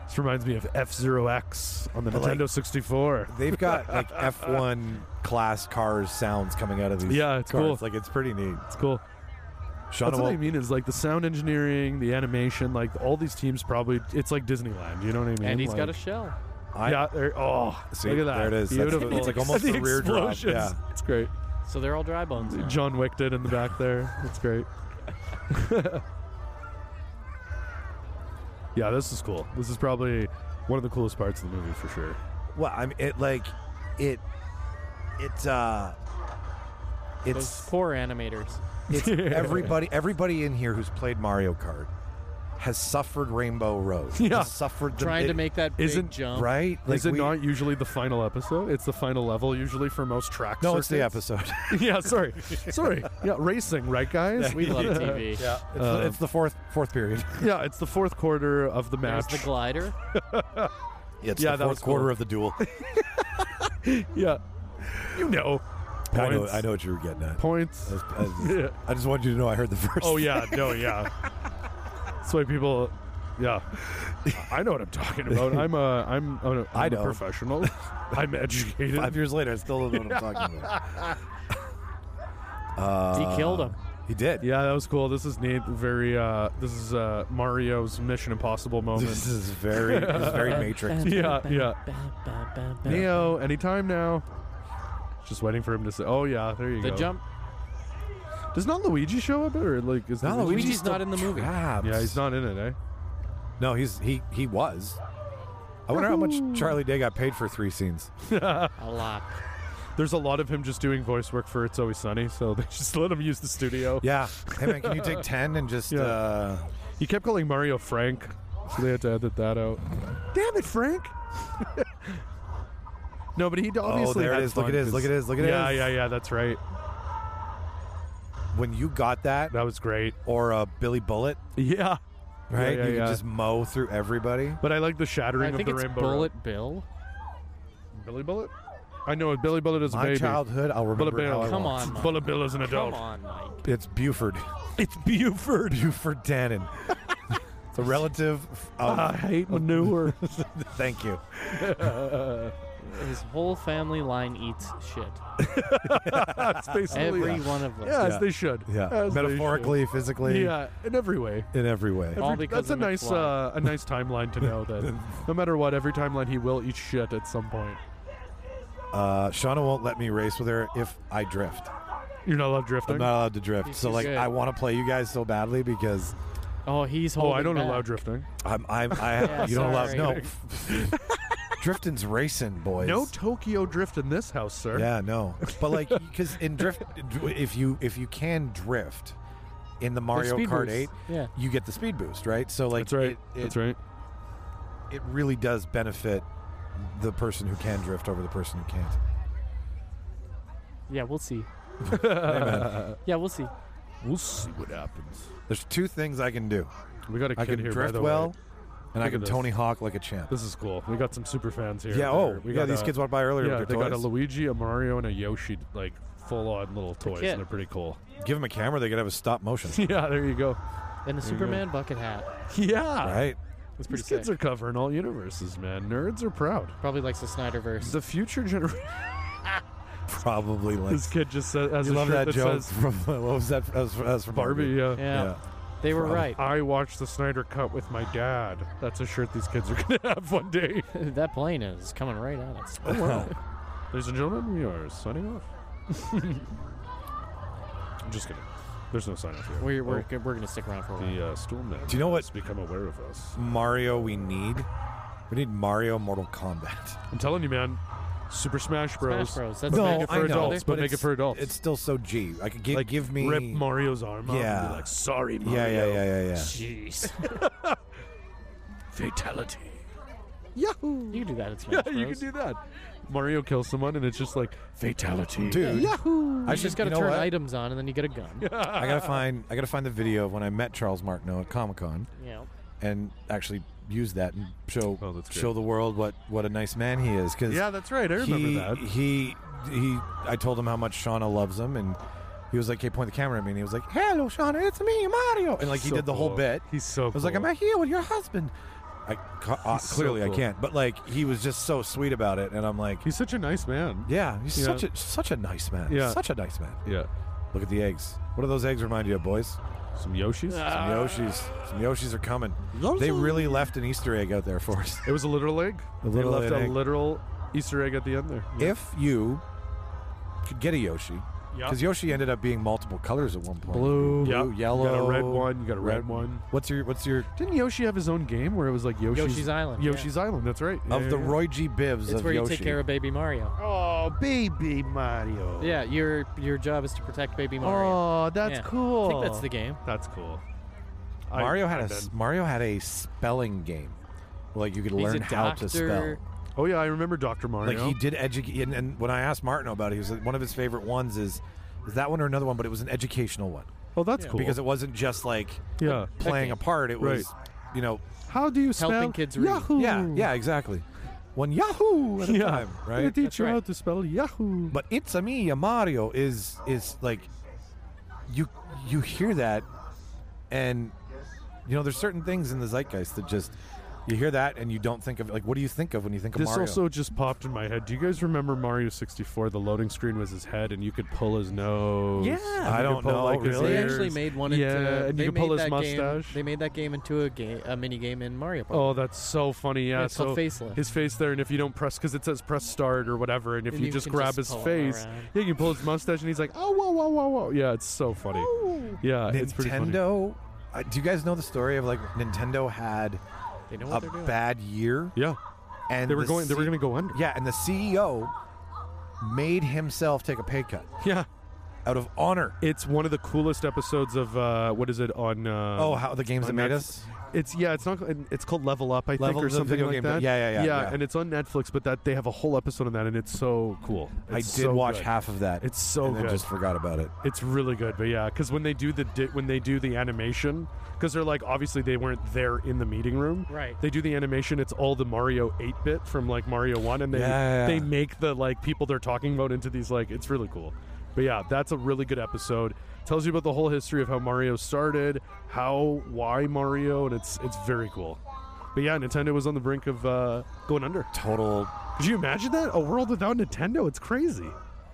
This reminds me of F-Zero X on the But, Nintendo like, sixty-four. They've got like F one class cars sounds coming out of these. Yeah, it's cars. cool. Like it's pretty neat. It's cool. Shauna That's what I won't- mean is like the sound engineering, the animation, like all these teams probably, it's like Disneyland. You know what I mean? And he's like, got a shell. I, yeah, there, oh, See, look at that. there it is. That's- Beautiful. it's like almost The a rear drop, explosions. yeah. It's great. So they're all dry bones now. John Wick did in the back there. That's great. Yeah, this is cool. This is probably one of the coolest parts of the movie for sure. Well, I mean, it like it. It's uh. Those It's poor animators. it's everybody. Everybody in here who's played Mario Kart has suffered Rainbow Road. Yeah. Has suffered the, Trying to it- make that big Isn't- jump. right. Is it we- not usually the final episode? It's the final level usually for most track No, it's the circuits? episode. Yeah, sorry. Sorry. Yeah, racing, right, guys? We love T V. yeah, it's, Um, the, it's the fourth fourth period. Yeah, it's the fourth quarter of the There's match. the glider. It's Yeah, the that fourth was quarter cool. of the duel. Yeah. You know. I know. Points. I know what you were getting at. Points. I, was- I was- Yeah. I just wanted you to know I heard the first. Oh, yeah. No, yeah. That's why people... Yeah. I know what I'm talking about. I'm a, I'm a, I'm I a don't. professional. I'm educated. Five years later, I still don't know what I'm talking about. Uh, He killed him. He did. Yeah, that was cool. This is neat. Very, uh, this is uh, Mario's Mission Impossible moment. This is very, this is very Matrix. Yeah, yeah. Neo, anytime now. Just waiting for him to say, oh, yeah, there you The go. jump. Does not Luigi show up? Or, like, is No, Luigi- Luigi's not in the movie. Traps. Yeah, he's not in it, eh? No, he's he he was. I wonder how much Charlie Day got paid for three scenes. A lot. There's a lot of him just doing voice work for It's Always Sunny, so they just let him use the studio. Yeah. Hey man, can you take ten and just? Yeah. uh He kept calling Mario Frank, so they had to edit that out. Damn it, Frank! No, but he obviously there it had is. Look fun at his, 'cause- look at his, look at yeah, his. Yeah, yeah, that's right. When you got that, That was great. or a Billy Bullet, Yeah. right? Yeah, yeah, you yeah. could just mow through everybody. But I like the shattering I think of the it's Rainbow Bullet Road. Bill. Billy Bullet? I know it. Billy Bullet is a My baby. childhood, I'll remember Bullet how I Bill. Come want. on, Mike. Bullet Bill is an adult. Come on, Mike. It's Buford. It's Buford. Buford Tannen. It's a relative of. I hate manure. Thank you. His whole family line eats shit. That's basically Every yeah. one of them. Yeah, as Yeah. they should. Yeah, As they metaphorically, should. physically, Yeah, in every way. in every way. All Every- because that's a of nice, McFly. uh, a nice timeline to know that no matter what, every timeline he will eat shit at some point. Uh, Shauna won't let me race with her if I drift. You're not allowed drifting. I'm not allowed to drift. He's so too like, good. I want to play you guys so badly because Oh, he's oh, holding I don't back. allow drifting. I'm, I'm, I, Yeah, you don't allow sorry. no. Drifting's racing, boys. No Tokyo drift in this house, sir. Yeah, no. But like, because in drift, if you if you can drift in the The Mario speed Kart boost. eight, Yeah. you get the speed boost, right? So like, That's right. It, it, That's right. It really does benefit the person who can drift over the person who can't. Yeah, we'll see. Hey, man, Yeah, we'll see. We'll see what happens. there's two things I can do. We got a I kid can here, drift by the well, way. and I Look can at this. Tony Hawk like a champ. This is cool. We got some super fans here. Yeah. Oh, we yeah. got These a- kids walked by earlier Yeah, with they their got a toys. Luigi, a Mario, and a Yoshi, like full-on little toys, kit. and they're pretty cool. Give them a camera, they could have a stop motion. Yeah, there you go. And the There you Superman bucket hat. Yeah. Right? That's pretty These kids sick. are covering all universes, man. Nerds are proud. Probably likes the Snyderverse. The future generation. Probably like. This kid just says, has You a love shirt that that joke says from what was that? That was, that was from Barbie. Yeah. yeah. They were Probably. right. I watched the Snyder Cut with my dad. That's a shirt these kids are gonna have one day. That plane is coming right at us. Oh wow. Ladies and gentlemen, we are signing off. I'm just kidding. There's no sign off here. We're, we're, Oh, we're going to stick around for a while. the uh, stool man Do you know what- has become aware of us. Mario, we need. We need Mario Mortal Kombat. I'm telling you, man. Super Smash Bros. Smash Bros. That's But no, make it for adults, but make it's, it for adults. It's still so G. I could give, like give me. rip Mario's arm off and Yeah. be like, sorry, Mario. Yeah, yeah, yeah, yeah, yeah. Jeez. Fatality. Yahoo! You can do that at Yeah, Smash you Bros. can do that. Mario kills someone and it's just like fatality. Dude, Yahoo! I You should just got to you know turn what? items on, and then you get a gun. I gotta find. I gotta find the video of when I met Charles Martineau at Comic Con Yeah. and actually use that and show Oh, that's great. show the world what what a nice man he is. Because Yeah, that's right. I remember he, that. He he. I told him how much Shauna loves him, and he was like, "Hey, point the camera at me." And he was like, "Hello, Shauna, it's me, Mario." And like he So did the whole cool. bit. He's so I was like, cool. "I'm out here with your husband." I ca- uh, He's so clearly I cool. can't. But like he was just so sweet about it, and I'm like, He's such a nice man. yeah, he's Yeah. such a such a nice man. Yeah. Such a nice man. Yeah. Look at the eggs. What do those eggs remind you of, boys? Some Yoshis. Some Yoshis. Some Yoshis are coming. They really left an Easter egg out there for us. It was a literal egg. A little they left a egg. literal Easter egg at the end there. Yeah. If you could get a Yoshi, Yeah. because Yoshi ended up being multiple colors at one point. Blue, blue, yeah. yellow. You got a red one. You got a red, red- one. What's your What's your Didn't Yoshi have his own game where it was like Yoshi's, Yoshi's Island, Yoshi's Island. That's right. Yeah, of yeah, the yeah. Roy G. Bibbs It's of where you Yoshi? take care of Baby Mario. Oh, baby Mario. Yeah, your your job is to protect Baby Mario. Oh, that's Yeah. cool. I think that's the game. That's cool. I- Mario had a I've s- been- Mario had a spelling game, like you could He's learn a how to spell. doctor. Oh yeah, I remember Doctor Mario. Like he did educate, and, and when I asked Martin about it, he was like, one of his favorite ones is is that one or another one, but it was an educational one Oh, that's Yeah. cool. because it wasn't just like yeah. playing a part. It was, you know, How do you spell Helping kids read. Yahoo? yeah, yeah, exactly. One Yahoo at a Yeah. time, I'm gonna right? teach That's you how right. to spell Yahoo. But it's a me, a Mario is is like you you hear that, and you know there's certain things in the zeitgeist that just you hear that and you don't think of like what do you think of when you think of This Mario? also just popped in my head. Do you guys remember Mario sixty-four? The loading screen was his head, and you could pull his nose. Yeah. and I you don't could pull, know, Like, his really? They ears. actually made one Yeah, into. and they you could pull made his that game- mustache. They made that game into a game, a mini game in Mario Party. Oh, that's so funny. Yeah, Yeah, it's so called Facelift. his face there, and if you don't press, because it says press start or whatever, and if And you, you just can grab just his pull him face, around. yeah, you can pull his mustache, and he's like, oh, whoa, whoa, whoa, whoa. Yeah, it's so funny. Yeah, it's pretty funny. Nintendo. Uh, do you guys know the story of like Nintendo had They know a what they're doing. bad year? Yeah, And they were the going. They were C- going to go under. Yeah, and the C E O made himself take a pay cut Yeah, out of honor. it's one of the coolest episodes of uh, what is it on? Uh, Oh, how the games that on made Netflix. us. It's yeah, it's not. It's called Level Up, I Level- think, or the something video like game, that. but yeah, yeah, yeah, yeah. and it's on Netflix. But that they have a whole episode on that, and it's so cool. I It's did so watch good. half of that. It's so and then good. just forgot about it. It's really good, but yeah, because when they do the di- when they do the animation, because they're like obviously they weren't there in the meeting room. Right. They do the animation. It's all the Mario eight bit from like Mario one, and they Yeah, yeah, yeah. they make the like people they're talking about into these like it's really cool. But yeah, that's a really good episode. Tells you about the whole history of how Mario started, how why Mario, and it's it's very cool. But yeah, Nintendo was on the brink of uh, going under. Total. Could you imagine that? A world without Nintendo? It's crazy.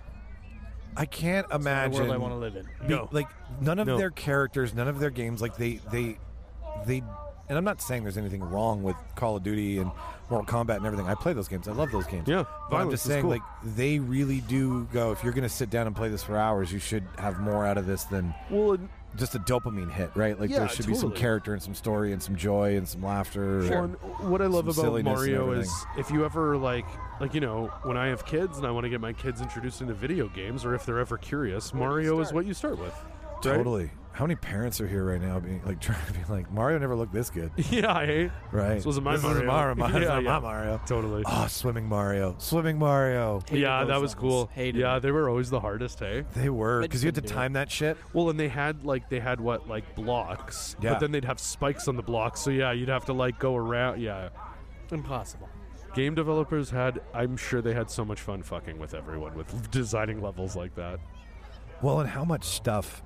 I can't It's not a imagine. world I want to live in. be- No. like none of No. their characters, none of their games, like they they they. And I'm not saying there's anything wrong with Call of Duty and Mortal Kombat and everything. I play those games. I love those games. Yeah, But I'm violence just is saying, cool. like they really do go. If you're going to sit down and play this for hours, you should have more out of this than Well, and- just a dopamine hit, right? Like Yeah, there should be some totally. character and some story and some joy and some laughter. Well, and what I love Some about silliness and Mario everything. is if you ever like, like you know, when I have kids and I want to get my kids introduced into video games, or if they're ever curious, Mario is what you start with. Right? Totally. How many parents are here right now, being like trying to be like Mario never looked this good, Yeah, I hate. right? This wasn't my this Mario. Isn't Mario. This Yeah, is not yeah. my Mario. Totally. Oh, swimming Mario, swimming Mario. Hated yeah, those that was levels. cool. Hated yeah, them. they were always the hardest, hey. They were I because you had to couldn't do time that shit. Well, and they had like they had what like blocks, Yeah. but then they'd have spikes on the blocks. So yeah, you'd have to like go around. Yeah, Impossible. game developers had. I'm sure they had so much fun fucking with everyone with designing levels like that. Well, and how much stuff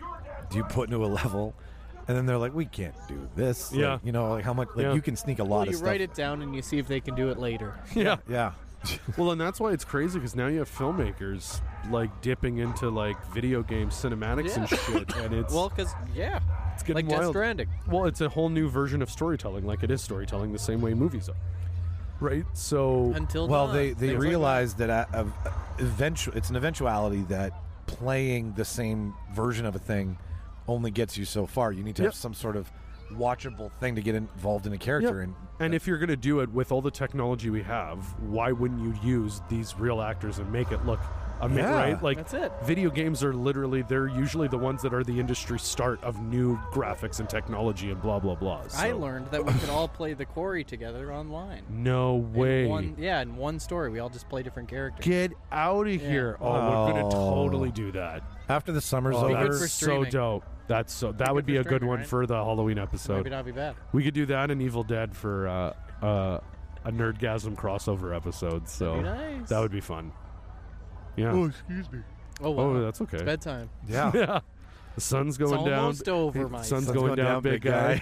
do you put into a level, and then they're like, we can't do this. Like, Yeah. you know, like how much like Yeah. you can sneak a lot Well, of you stuff. write it down and you see if they can do it later. Yeah. Yeah. Well, and that's why it's crazy because now you have filmmakers like dipping into like video game cinematics and Yeah. shit, and it's Well, because yeah, it's getting like Death wild. Stranding. Well, it's a whole new version of storytelling, like it is storytelling the same way movies are, right? So Until Well, dawn. they they Things like realized that uh, of eventual it's an eventuality that playing the same version of a thing only gets you so far. You need to Yep. have some sort of watchable thing to get involved in a character. Yep. And And if you're going to do it with all the technology we have, why wouldn't you use these real actors and make it look ama- Yeah. right? Like That's it. video games are literally they're usually the ones that are the industry start of new graphics and technology and blah blah blah. I So- learned that we could all play the Quarry together online. No In way. one, yeah, in one story, we all just play different characters. Get out of here. Oh, we're going to Oh. totally do that. after the summer's Oh, Be good over, that's for so streaming. dope. That's so that Be would good be for a good streaming, one right? for the Halloween Maybe episode. not be bad. We could do that and Evil Dead for uh, uh, a Nerdgasm crossover episode. So That'd be nice. that would be fun. Yeah. excuse me. Oh, wow. Oh, that's okay. It's bedtime. Yeah. Yeah. The sun's going It's down. almost over, The Mike. sun's, Sun's going, down, big guy.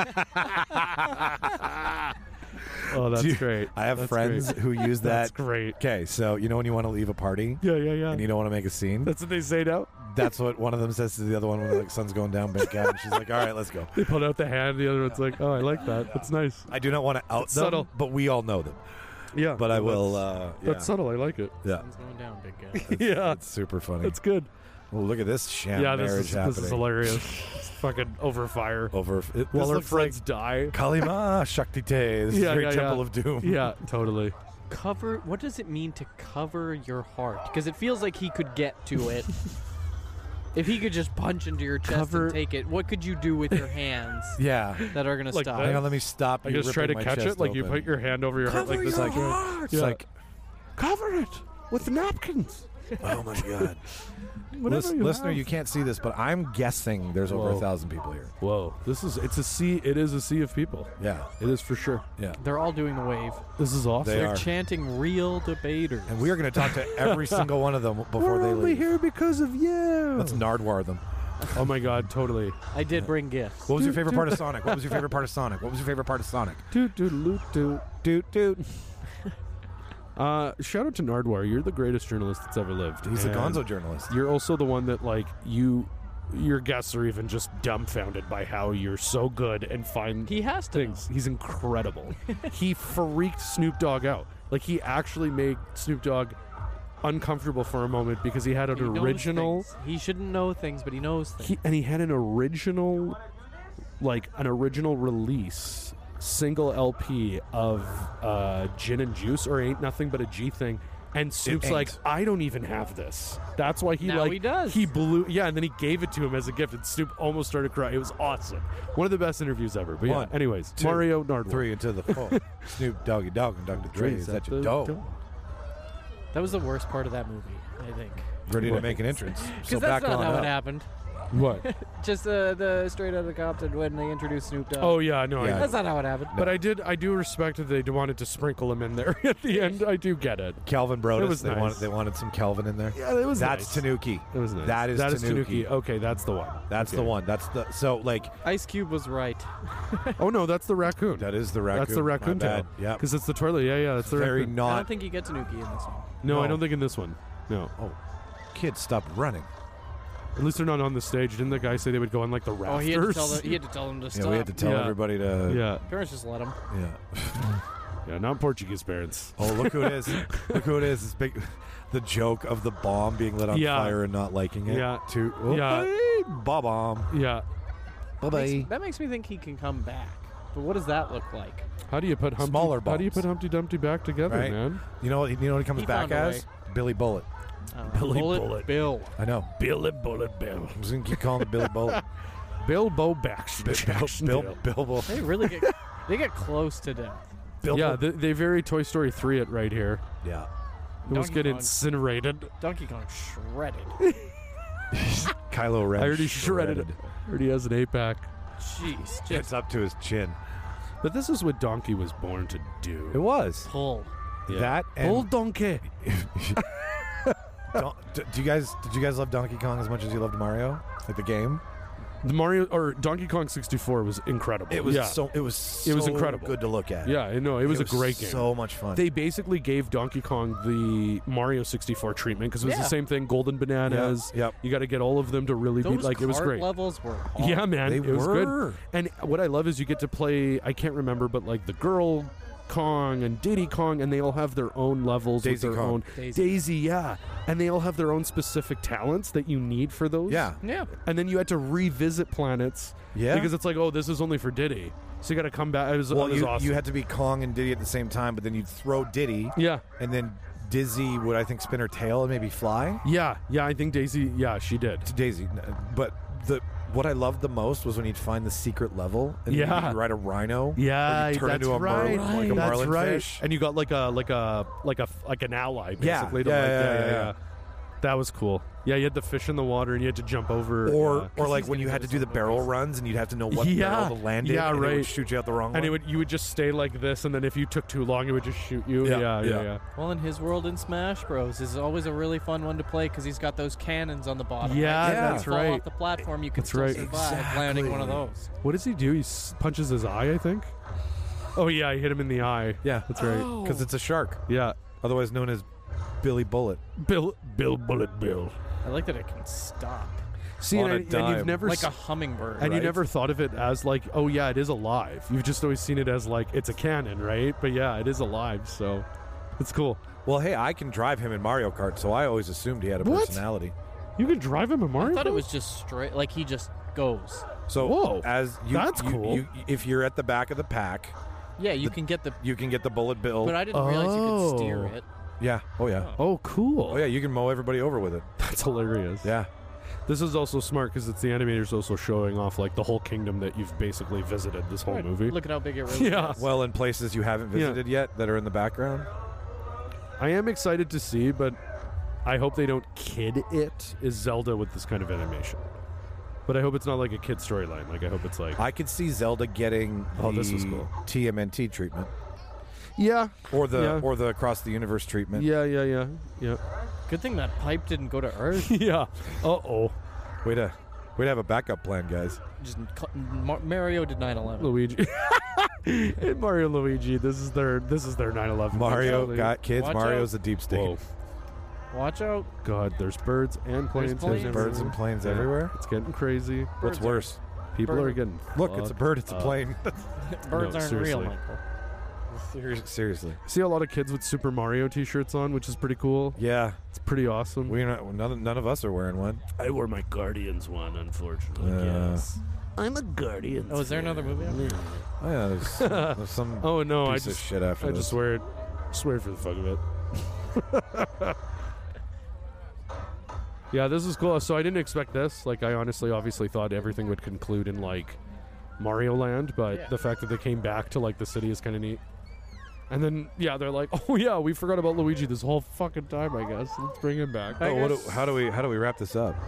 Oh, that's Dude, great. I have That's friends great. who use That's that. great. Okay, so you know when you want to leave a party Yeah, yeah, yeah. and you don't want to make a scene? That's what they say now. That's what one of them says to the other one when the like, sun's going down, big guy. And she's like, all right, let's go. They put out the hand. The other one's like, oh, I like that. That's nice. I do not want to out It's them, subtle. but we all know them. Yeah. But I well, will, That's, uh, yeah. that's subtle. I like it. Yeah. Sun's going down, big guy. yeah. It's super funny. That's good. Well, look at this sham yeah, this marriage is, happening. this is hilarious. It's fucking over fire. Over, it, While this our looks friends like die. Kalima Shakti Te. This is Yeah, very yeah, Temple yeah. of Doom. Yeah, totally. Cover. What does it mean to cover your heart? Because it feels like he could get to it. If he could just punch into your chest Cover- and take it, what could you do with your hands Yeah. that are going to Like stop? that? Hang on, let me stop. I you just try to ripping my catch chest it. Like you open. put your hand over your heart like this. your like, heart. Yeah. It's like, cover it with napkins. oh my god. Whatever Lis- you listener, have. you can't see this, but I'm guessing there's over Whoa. a thousand people here. Whoa, this is it's a sea. It is a sea of people. Yeah, It is for sure. yeah. They're all doing the wave. This is awesome. They They're are. chanting real debaters. And we are going to talk to every single one of them before We're they only leave. here because of you. Let's Nardwar them. Oh my god, totally. I did bring gifts. What was your Doot, favorite doot. part of Sonic? What was your favorite part of Sonic? What was your favorite part of Sonic? Doot doot doot doot. Doot doot. Uh, shout out to Nardwar. You're the greatest journalist that's ever lived. He's a And gonzo journalist. You're also the one that like you. Your guests are even just dumbfounded by how you're so good and find He has to. things. He's incredible. He freaked Snoop Dogg out. Like he actually made Snoop Dogg uncomfortable for a moment because he had an He knows original. things. He shouldn't know things, but he knows things. He, and he had an original, like an original release single L P of uh, Gin and Juice or Ain't Nothing But a G Thing. And Snoop's ain't. like, I don't even have this. That's why he Now like he does. He blew, yeah, and then he gave it to him as a gift, and Snoop almost started crying. It was awesome. One of the best interviews ever. But One, yeah, anyways, two, Mario Nardwar. Three into the four. Snoop Doggy Dogg and Doctor Dre. Is that your dough? That was the worst part of that movie, I think. Ready to make an entrance. Because So that's back not on how up. it happened. What? Just uh, the Straight Outta Compton when they introduced Snoop Dogg. Oh yeah, no, Yeah. I, That's not how it happened. but I did, I do respect that they wanted to sprinkle him in there at the end. I do get it. Calvin Brodus. It was they nice. wanted they wanted some Calvin in there. Yeah, it was. That's nice. Tanuki. It was nice. That is that is Tanuki. Tanuki. Okay, that's the one. That's Okay. the one. That's the so like Ice Cube was right. Oh no, that's the raccoon. that is the raccoon. That's the raccoon My bad. tail. Yeah. because it's the toilet. Yeah, yeah, that's the Very raccoon. I not. don't think you get Tanuki in this one. No, I No. don't think in this one. No, Oh, kids, stop running. at least they're not on the stage. Didn't the guy say they would go on like the rafters? Oh, he had to tell them. He had to tell them to Yeah, stop. we had to tell Yeah. everybody to. yeah, Parents just let him. Yeah. yeah, not Portuguese parents. Oh, look who it is! Look who it is! It's big. The joke of the bomb being lit on Yeah. fire and not liking it. Yeah. To Yeah. Bob bomb. Yeah. Bye Makes- bye. that makes me think he can come back. But what does that look like? How do you put Humpty? Smaller How do you bombs. put Humpty Dumpty back together, Right. man? You know what? You know what he comes He back found a as? Billy Bullet. I don't know. Billy Bullet, Bullet. Bill. I know. Billy Bullet Bill. I'm just gonna keep calling it Billy Bullet. Bilbo Baxter. Bill, Bill, Bilbo. They really get they get close to death. Bilbo. Yeah, they, they very Toy Story three it right here. Yeah. Almost Donkey get Kong. incinerated. Donkey Kong shredded. Kylo Ren. I already shredded it. Already has an eight pack. Jeez, It's just up to his chin. But this is what Donkey was born to do. It was pull. Yeah. that. And Old Donkey. Don- d- do you guys? Did you guys love Donkey Kong as much as you loved Mario? Like the game? The Mario or Donkey Kong sixty-four was incredible. It was yeah. so. It was. So It was incredible. Good to look at. Yeah, I know. It was a great game. So much fun. They basically gave Donkey Kong the Mario sixty-four treatment because it was Yeah. the same thing. Golden bananas. Yep. You got to get all of them to really Those be like. It was cart great. levels were hard. Yeah, man. They it was were. good. And what I love is you get to play. I can't remember, but like the girl Kong and Diddy Kong, and they all have their own levels Daisy with their Kong. own Daisy. Daisy, yeah, and they all have their own specific talents that you need for those. yeah. Yeah. and then you had to revisit planets. Yeah. because it's like, oh, this is only for Diddy, so you got to come back. It was, Well, it was you, awesome. you had to be Kong and Diddy at the same time, but then you'd throw Diddy, yeah, and then Dizzy would I think spin her tail and maybe fly yeah, yeah. I think Daisy, yeah, she did. to Daisy. But the what I loved the most was when you'd find the secret level and then Yeah. you'd ride a rhino. Yeah, or you'd turn that's into a right. merlin, like a that's marlin right. fish. And you got like a like a like a like an ally Yeah, basically. to yeah, like, yeah, yeah, yeah. That was cool. Yeah, you had the fish in the water and you had to jump over. Or uh, or like when you had to do the barrel runs and you'd have to know what Yeah. barrel to land in, Yeah, and it would right. shoot you out the wrong and one. it would you would just stay like this, and then if you took too long, it would just shoot you. Yeah, Yeah, yeah, yeah. yeah. Well, in his world in Smash Bros is always a really fun one to play because he's got those cannons on the bottom. Yeah, right? So that's if you fall right. off the platform, you can That's still right. survive landing one of Exactly. those. What does he do? He s- punches his eye, I think. Oh yeah, he hit him in the eye. yeah, That's right. because it's a shark, Yeah, otherwise known as Billy Bullet. Bill, Bill, Bullet, Bill. I like that it can stop. See, On and, a I- and dime. you've never Like s- a hummingbird. and you right? never thought of it as like, oh yeah, it is alive. You've just always seen it as like it's a cannon, right? But yeah, it is alive, so it's cool. Well, hey, I can drive him in Mario Kart, so I always assumed he had a What? personality. You can drive him in Mario. I thought it Kart? was just straight, like he just goes. So Whoa, as you, that's you- cool. you- if you're at the back of the pack, Yeah, you The- can get the. you can get the bullet bill. But I didn't realize you could steer Oh. it. yeah. Oh yeah. Oh, cool. Oh yeah. You can mow everybody over with it. That's hilarious. Yeah. This is also smart because it's the animators also showing off like the whole kingdom that you've basically visited this whole Right, movie. Look at how big it really Yeah. is. Well, in places you haven't Yeah. visited yet that are in the background. I am excited to see, but I hope they don't kid it, is Zelda with this kind of animation. But I hope it's not like a kid storyline. Like I hope it's like I could see Zelda getting Oh, the this was cool. T M N T treatment, yeah, or the Yeah. or the across the universe treatment. yeah, yeah, yeah, yeah, Good thing that pipe didn't go to Earth. yeah. Uh oh, Way to way to have a backup plan, guys. Just cu- Mar- Mario did nine eleven. Luigi. And Mario and Luigi. This is their this is their nine eleven. Mario basically. got kids. Watch Mario's a deep state. Whoa. Watch out. God, there's birds and planes. planes. There's birds and planes Yeah. everywhere. It's getting crazy. What's Birds are- worse? People Bird- are getting Look, it's a fucked bird. It's a up. plane. Birds No, aren't seriously. real, Michael. Ser- Seriously. See a lot of kids with Super Mario T-shirts on, which is pretty cool. Yeah, It's pretty awesome. we not, none, of- none of us are wearing one. I wore my Guardians one, unfortunately. Uh, yes, I'm a Guardians. Oh, is there another movie? out there? Oh yeah, there's, there's some Oh no, I piece just of shit after I this. just swear it, swear for the fuck of it. Yeah, this is cool. So I didn't expect this. Like, I honestly, obviously thought everything would conclude in like Mario Land, but Yeah. the fact that they came back to like the city is kind of neat. And then, yeah, they're like, "Oh yeah, we forgot about Luigi this whole fucking time. I guess let's bring him back." Oh, what do, how do we how do we wrap this up?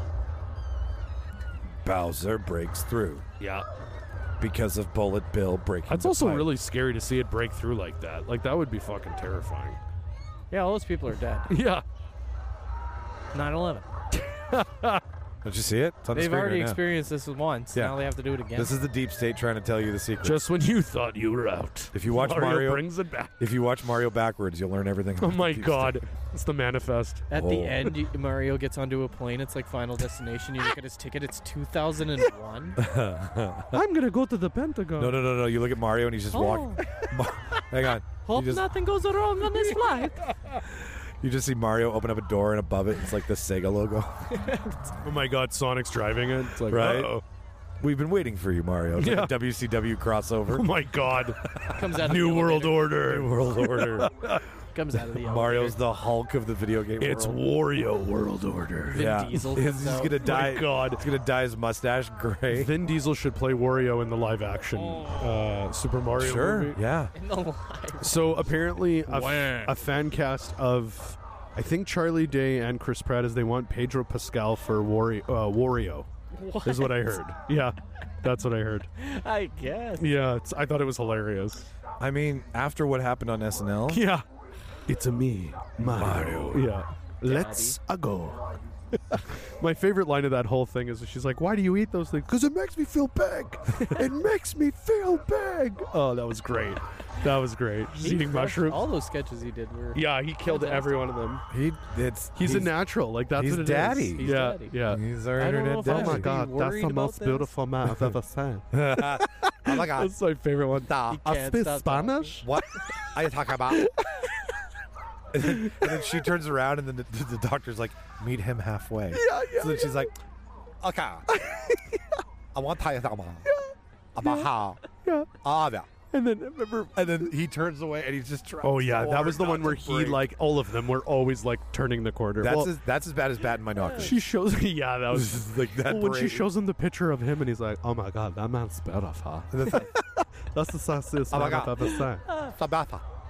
Bowser breaks through Yeah, because of Bullet Bill breaking. that's the also pipe. really scary to see it break through like that. Like that would be fucking terrifying. Yeah, all those people are dead. Yeah. nine eleven. Don't you see it? It's on the They've screen already right now. experienced this once. Yeah. Now they have to do it again. This is the deep state trying to tell you the secret. Just when you thought you were out, if you watch Mario, Mario, brings it back. if you watch Mario backwards, you'll learn everything. Oh about my the deep god, state. it's the manifest. At Oh. the end, you, Mario gets onto a plane. It's like Final Destination. You look at his ticket. It's two thousand one. I'm gonna go to the Pentagon. No, no, no, no. You look at Mario and he's just Oh, walking. Hang on. hope you just, nothing goes wrong on this flight. you just see Mario open up a door and above it, it's like the Sega logo. Oh my god, Sonic's driving it. It's like, Right. uh-oh. We've been waiting for you, Mario. It's like Yeah. a W C W crossover. Oh my god. Comes out of New the World elevator. Order. New World Order. Comes out of the Mario's elevator. the Hulk of the video game It's world. Wario World Order. Vin yeah. Diesel He's, comes he's out. gonna dye. My god. He's gonna dye his mustache gray. Vin Diesel should play Wario in the live action uh, Super Mario Sure. movie. Yeah. In the live. So apparently, a, Wah. a fan cast of, I think Charlie Day and Chris Pratt, as they want Pedro Pascal for Wario. Uh, Wario is what I heard. Yeah, that's what I heard. I guess. Yeah, it's, I thought it was hilarious. I mean, after what happened on S N L, Yeah, it's a me, Mario. Yeah, let's a go. My favorite line of that whole thing is she's like, "Why do you eat those things? Because it makes me feel big. It makes me feel big." Oh, that was great. That was great. Just He eating crushed- mushrooms. All those sketches he did were. Yeah, he killed Fantastic. every one of them. he it's He's, a natural. Like that's he's what it is. daddy. He's yeah, daddy. yeah. He's our I don't know internet if I daddy. Oh my should be god, that's worried the about most this. beautiful man I've ever seen. oh my god. That's my favorite one. He I can't speak stop Spanish. What are you talking about? and, then, and then she turns around and then the, the doctor's like, meet him halfway. Yeah, yeah. So then she's like, okay. I want to tell you something about how. Yeah. Ah, yeah. And then remember. And then he turns away and he's just trying. Oh yeah, so that was the hard one not where to he break. like all of them were always like turning the corner. That's Well, as, that's as bad as Bat in my knocker. she shows. Yeah, that was. This is like that. Well, when she brain. shows him the picture of him and he's like, "Oh my god, that man's beautiful." And it's like, That's the sassiest Oh my man I've God. ever seen. Sabata.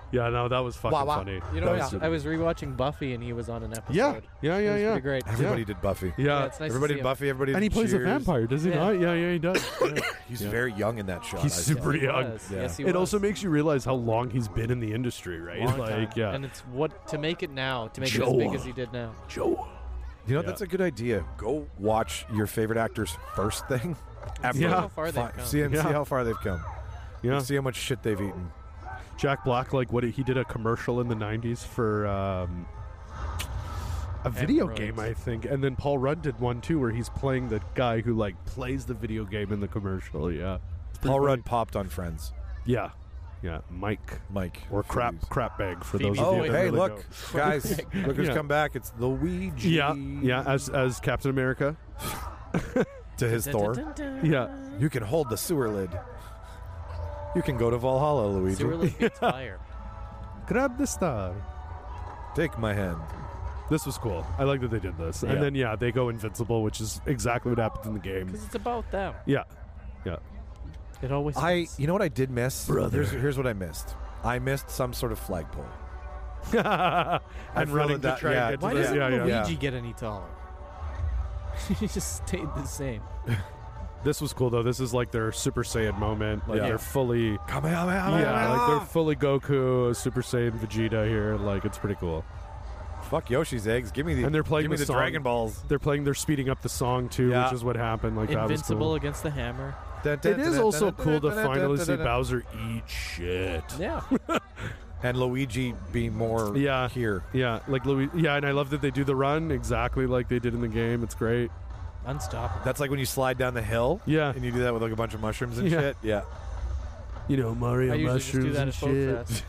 Yeah, no, that was fucking Wah, wah. funny. You That know, was I, I was rewatching Buffy and he was on an episode. Yeah, yeah, It yeah, was yeah. pretty great. Everybody did Buffy. Yeah, Yeah, it's nice everybody to see did him. Buffy. Everybody and he did plays Cheers. a vampire, does he Yeah. not? Yeah, yeah, he does. Yeah. He's Yeah. very young in that show. He's I super He young. was. Yeah. Yes, he It was. also makes you realize how long he's been in the industry, right? Long like, time. yeah. And it's what to make it now, to make it Joe. as big as he did now. Joe. You know, Yeah. that's a good idea. Go watch your favorite actor's first thing. Ever. See Yeah. how far they've Fi- come. See, Yeah. see how far they've come. Yeah. See how much shit they've eaten. Jack Black, like what he did a commercial in the nineties for um, a video Hemorrhoids. game, I think, and then Paul Rudd did one too, where he's playing the guy who like plays the video game in the commercial. Yeah, It's pretty Paul funny. Rudd popped on Friends. Yeah, yeah, Mike Mike. or crap Phoebes. crap bag for Phoebe. those of Oh, you that hey, really look, know. guys, look who's Yeah. come back. It's Luigi. Yeah, yeah, as as Captain America. To his Thor. Yeah, You can hold the sewer lid. You can go to Valhalla, Luigi. Sewer lid beats fire. grab the star. Take my hand. This was cool. I like that they did this, Yeah. and then yeah, they go invincible, which is exactly what happens in the game. Because it's about them. Yeah, yeah. It always I, is. you know what I did miss? Brother. Here's, here's what I missed. I missed some sort of flagpole. and I feel running that- to try yeah, and get Why to the doesn't yeah, yeah. Luigi Yeah. get any taller? he just stayed the same. This was cool though. This is like their Super Saiyan moment. Like Yeah. they're fully, Kamehameha. yeah, like they're fully Goku, Super Saiyan, Vegeta here. Like it's pretty cool. Fuck Yoshi's eggs. Give me the And they're playing give me the the song. Dragon Balls. They're playing. They're speeding up the song too, Yeah. which is what happened. Like Invincible that was against the hammer. cool. It is also cool to finally see Bowser eat shit. Yeah. And Luigi be more Yeah. here. Yeah, like Louis. Yeah, and I love that they do the run exactly like they did in the game. It's great. Unstoppable. That's like when you slide down the hill. Yeah. And you do that with like a bunch of mushrooms and Yeah. shit. Yeah. You know, Mario I usually just do mushrooms that and at Folk shit. Fest.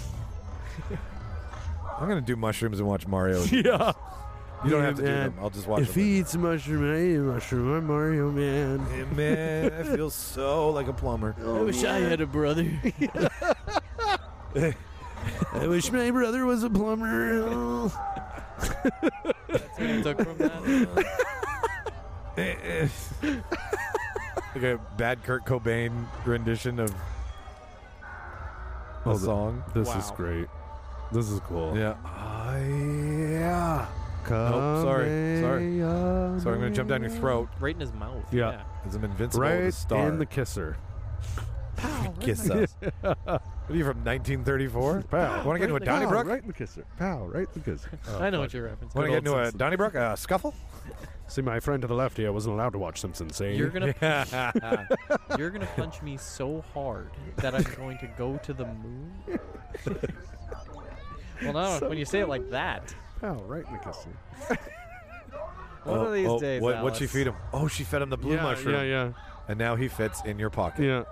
I'm gonna do mushrooms and watch Mario. Yeah. You don't have to do Yeah. them. I'll just watch If them. he eats a mushroom, I eat a mushroom. I'm Mario, man. Hey, man, I feel so like a plumber. I wish I had a brother. I wish my brother was a plumber. That's what I took from that. Like a bad Kurt Cobain rendition of a Oh, the- song. This Wow. is great. This is cool. Yeah. Oh, yeah. Come sorry, sorry. on Sorry, I'm going to jump down your throat Right in his mouth. Yeah. because I'm invincible as a right star. in the kisser. Kiss us. What are you from nineteen thirty-four? Pow. Want to get into a Donnybrook? Right in the kisser. Pow, right in the kisser. I know what you're referencing. Want to get into a Simpsons. Donnybrook? A scuffle? See, my friend to the left here wasn't allowed to watch Simpsons. See? You're gonna you're gonna punch me so hard that I'm going to go to the moon. Well, no, when you say it like that. Pow, right in the kisser. One oh, of these oh, days, What, what'd she Alice. feed him? Oh, she fed him the blue yeah, mushroom. yeah, yeah, And now he fits in your pocket. yeah.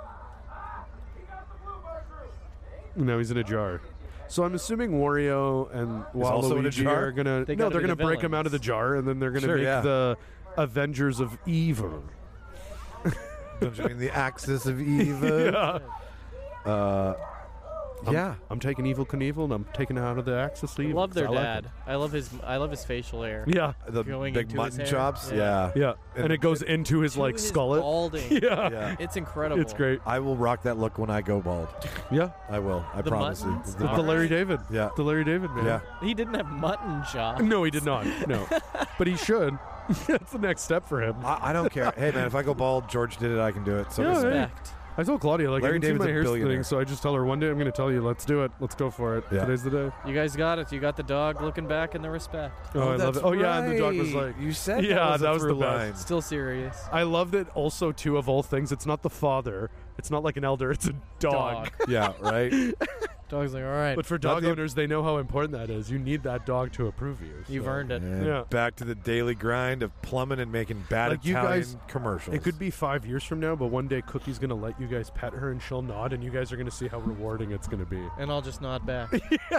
Now he's in a jar. So I'm assuming Wario and also in a Waluigi jar? are gonna They no, gotta they're be gonna the break him out of the villains. jar, and then they're gonna Sure, make yeah. the Avengers of Evil. Don't you mean the axis of evil? Yeah. Uh, I'm, yeah. I'm taking Evil Knievel and I'm taking it out of the Axis I of Evil. love their 'cause I like dad. I love his. I love his facial hair. it. Yeah, The Going big into his mutton hair. chops? Yeah. Yeah. yeah, and, it goes into his To like his skullet. balding. Yeah. Yeah. It's incredible. It's great. I will rock that look when I go bald. Yeah, I will. I The promise you. muttons? The the, All the mut- Larry right. David. Yeah. the Larry David man. Yeah. He didn't have mutton chop. No, he did not. No, but he should. That's the next step for him. I, I don't care. Hey, man, if I go bald, George did it. I can do it. So Yeah, does- hey. Respect. I told Claudia like Larry I can see David's my a hair's billionaire. thinning, so I just tell her one day I'm going to tell you, let's do it, let's go for it. Yeah. Today's the day. You guys got it. You got the dog looking back in the respect. Oh, I love that's it. Oh yeah, and the dog was right. like, You said yeah, that was, that a was the through best. line. Still serious. I love that also too of all things. It's not the father. It's not like an elder. It's a dog. Yeah, right? Dog's like, all right. But for dog the- owners, they know how important that is. You need that dog to approve you. You've so. earned it. And Yeah. back to the daily grind of plumbing and making bad Like you Italian guys- commercials. It could be five years from now, but one day Cookie's gonna let you guys pet her and she'll nod, and you guys are gonna see how rewarding it's gonna be. And I'll just nod back.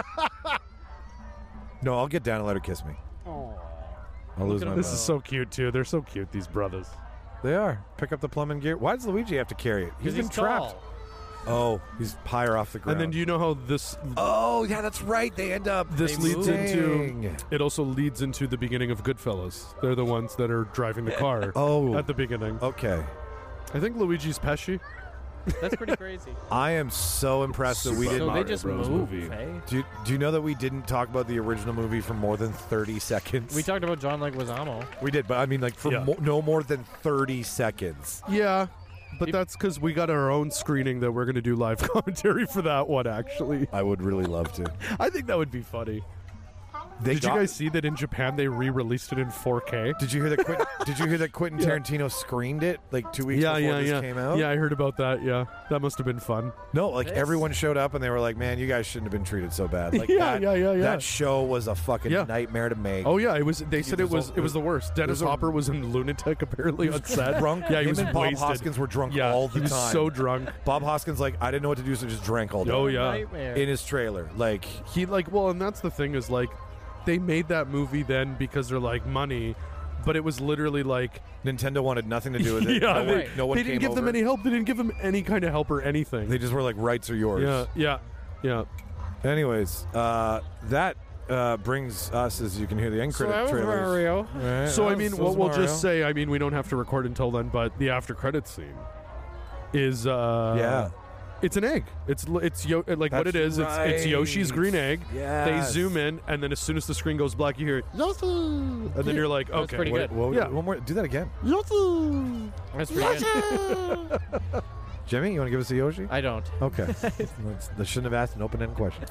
No, I'll get down and let her kiss me. Oh. I'll lose at my him. This mind. is so cute too. They're so cute. These brothers. They are. Pick up the plumbing gear. Why does Luigi have to carry it? Because been he's trapped. tall. Oh, he's higher off the ground. And then do you know how this Oh, yeah, that's right. They end up. this They leads move. into? Dang. It also leads into the beginning of Goodfellas. They're the ones that are driving the car Oh. at the beginning. Okay. I think Luigi's Pesci. That's pretty crazy. I am so impressed that we Super didn't. So they Mario just Bros. move, movie. eh? Do you, do you know that we didn't talk about the original movie for more than thirty seconds? We talked about John Leguizamo. We did, but I mean, like for Yeah. mo- no more than thirty seconds. Yeah, but If- that's because we got our own screening that we're going to do live commentary for that one, actually. I would really love to. I think that would be funny. They Did you got- guys see that in Japan they re-released it in four K? Did you hear that? Quentin, did you hear that Quentin Yeah. Tarantino screened it like two weeks Yeah, before yeah, this yeah. came out? Yeah, I heard about that. Yeah, that must have been fun. No, like This- everyone showed up and they were like, "Man, you guys shouldn't have been treated so bad." Like Yeah, that, yeah, yeah, yeah. That show was a fucking Yeah. nightmare to make. Oh yeah, it was. They said it there's was. a- It was the worst. Dennis there's a- Hopper was in lunatic apparently on set. drunk. Yeah, he Him was and Bob wasted. Hoskins were drunk Yeah, all the he was time. so drunk. Bob Hoskins, like, I didn't know what to do, so just drank all day. Oh yeah. Nightmare. In his trailer, like, He like well, and that's the thing is like, they made that movie then because they're like money, but it was literally like Nintendo wanted nothing to do with it. yeah, no they, one, no one they didn't came give them over. any help. They didn't give them any kind of help or anything. They just were like, rights are yours. yeah, yeah, yeah. Anyways, uh, that uh, brings us, as you can hear, the end So credit that was trailers. Mario. Right, So I that mean, was- we'll, was we'll Mario. just say, I mean, we don't have to record until then, but the after credits scene is uh Yeah. it's an egg. It's li- it's Yo- like what That's it is. It's it's Yoshi's right. green egg. They Yes. zoom in, and then as soon as the screen goes black, you hear Yoshi, and then you're like, That's okay, pretty Wait, good. what- Yeah. One more. Do that again. Yoshi. That's pretty good. Jimmy, you want to give us a Yoshi? I don't. Okay. That's- I shouldn't have asked an open-ended question.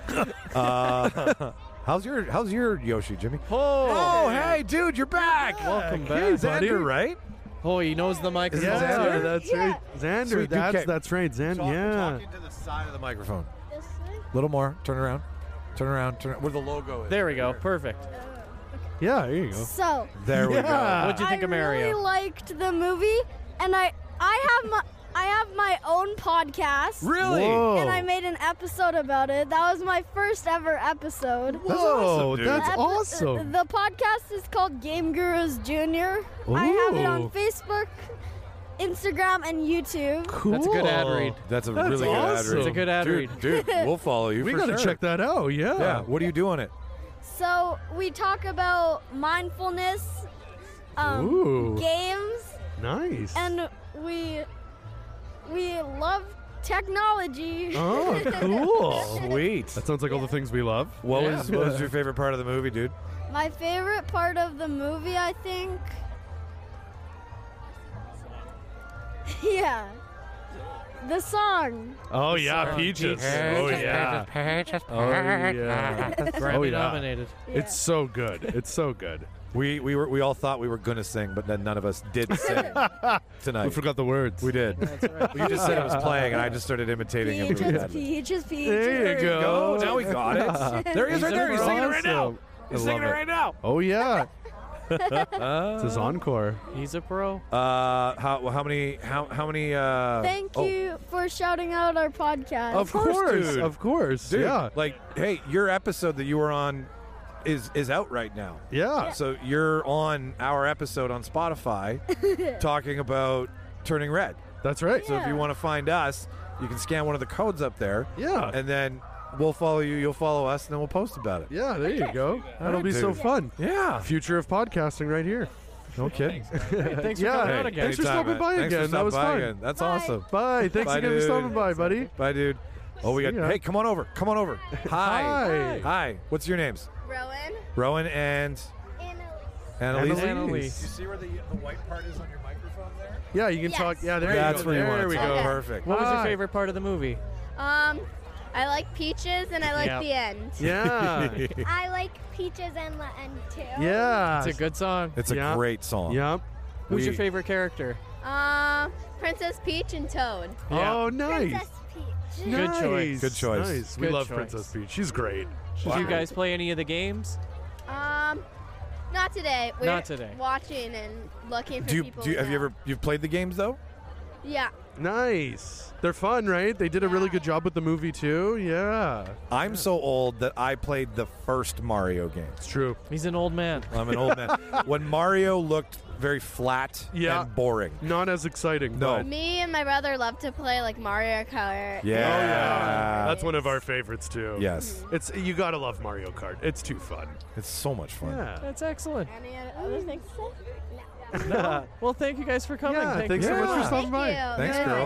Uh, how's your How's your Yoshi, Jimmy? Oh, hey, dude, you're back. Welcome Hey, back, buddy. Xander, right? Oh, he knows the mic. Is it Yeah, Xander? that's right, Xander. Sweet, dude, that's okay. that's right, Xander. Talk- Yeah. Talking to the side of the microphone. This way? A little more. Turn around. Turn around. Turn where the logo is. There we go. Perfect. Yeah, there you go. So, There we go. Yeah. What'd you think I of Mario? really liked the movie, and I I have my I have my own podcast. Really? Whoa. And I made an episode about it. That was my first ever episode. That's Whoa, awesome, dude. that's The epi- awesome. The podcast is called Game Gurus Junior I have it on Ooh. Facebook, Instagram, and YouTube. Cool. That's a good ad read. That's a That's really good ad awesome. read. It's a good ad dude, read. Dude, we'll follow you. We for gotta sure. check that out. Yeah. Yeah. What do you do on it? So we talk about mindfulness, um, Ooh. games, Nice. and we we love technology. Oh, cool. Sweet. That sounds like all the things we love. What Yeah. was What was your favorite part of the movie, dude? My favorite part of the movie, I think. Yeah. The song. Oh yeah, Song. peaches. Peaches, Oh yeah. peaches, Oh yeah. Grammy Oh, yeah. nominated. It's so good. It's so good. We we were we all thought we were gonna sing, but then none of us did sing tonight. We forgot the words. We did. You just said it was playing, and I just started imitating him. really Peaches, badly. peaches, peaches. There you go. Now we got it. There he is, right there. He's singing it right now. Awesome. He's I singing love it it. right now. Oh yeah. It's his encore. He's a pro. Uh, how how many how how many? Uh, Thank oh, you for shouting out our podcast. Of course, dude. Of course. dude. Yeah. Like, hey, your episode that you were on is is out right now. Yeah. So you're on our episode on Spotify talking about Turning Red. That's right. So if you Yeah. want to find us, you can scan one of the codes up there. Yeah. And then we'll follow you, you'll follow us, and then we'll post about it. Yeah, there you go. That'll right, be so dude. fun. Yeah. Future of podcasting right here. No kidding. Hey, thanks Yeah. for coming Hey, out again. thanks for anytime, stopping man. by Thanks for again. That stopping was by fun. again. That's Bye. awesome. Bye. Thanks Bye, again for dude. stopping by, buddy. Bye, dude. Oh, we got. See ya. Hey, come on over. Come on over. Hi. Hi. Hi. What's your names? Rowan. Rowan and Annalise. Annalise. Annalise. You see where the, the white part is on your microphone there? Yeah, you can Yes. talk. Yeah, there That's you go. where you there want we to go. talk. Okay. Perfect. What was your Hi. favorite part of the movie? Um, I like peaches and I like Yeah. the end. Yeah. I like peaches and the end too. yeah. It's a good song. It's a Yeah. great song. Yep. Who's We- your favorite character? Um, Princess Peach and Toad. Yeah. Oh, nice. Princess Peach. Good Nice. choice. Good choice. Nice. We Good love choice. Princess Peach. She's great. Did you guys play any of the games? Um, not today. We're Not today. Watching and looking for Do you, people. do you, who have you know. ever you've played the games though? Yeah. Nice. They're fun, right? They did a really good job with the movie too. Yeah. I'm so old that I played the first Mario game. It's true. He's an old man. I'm an old man. When Mario looked very flat Yeah. and boring. Not as exciting. No. but- Me and my brother love to play like Mario Kart. Yeah. Oh yeah. That's one of our favorites too. Yes. It's you gotta love Mario Kart. It's too fun. It's so much fun. Yeah. That's excellent. Any other things to say? Well, thank you guys for coming. Yeah, Thank thanks you so very much for much. stopping Thank by. you. Thanks, Very girls. nice.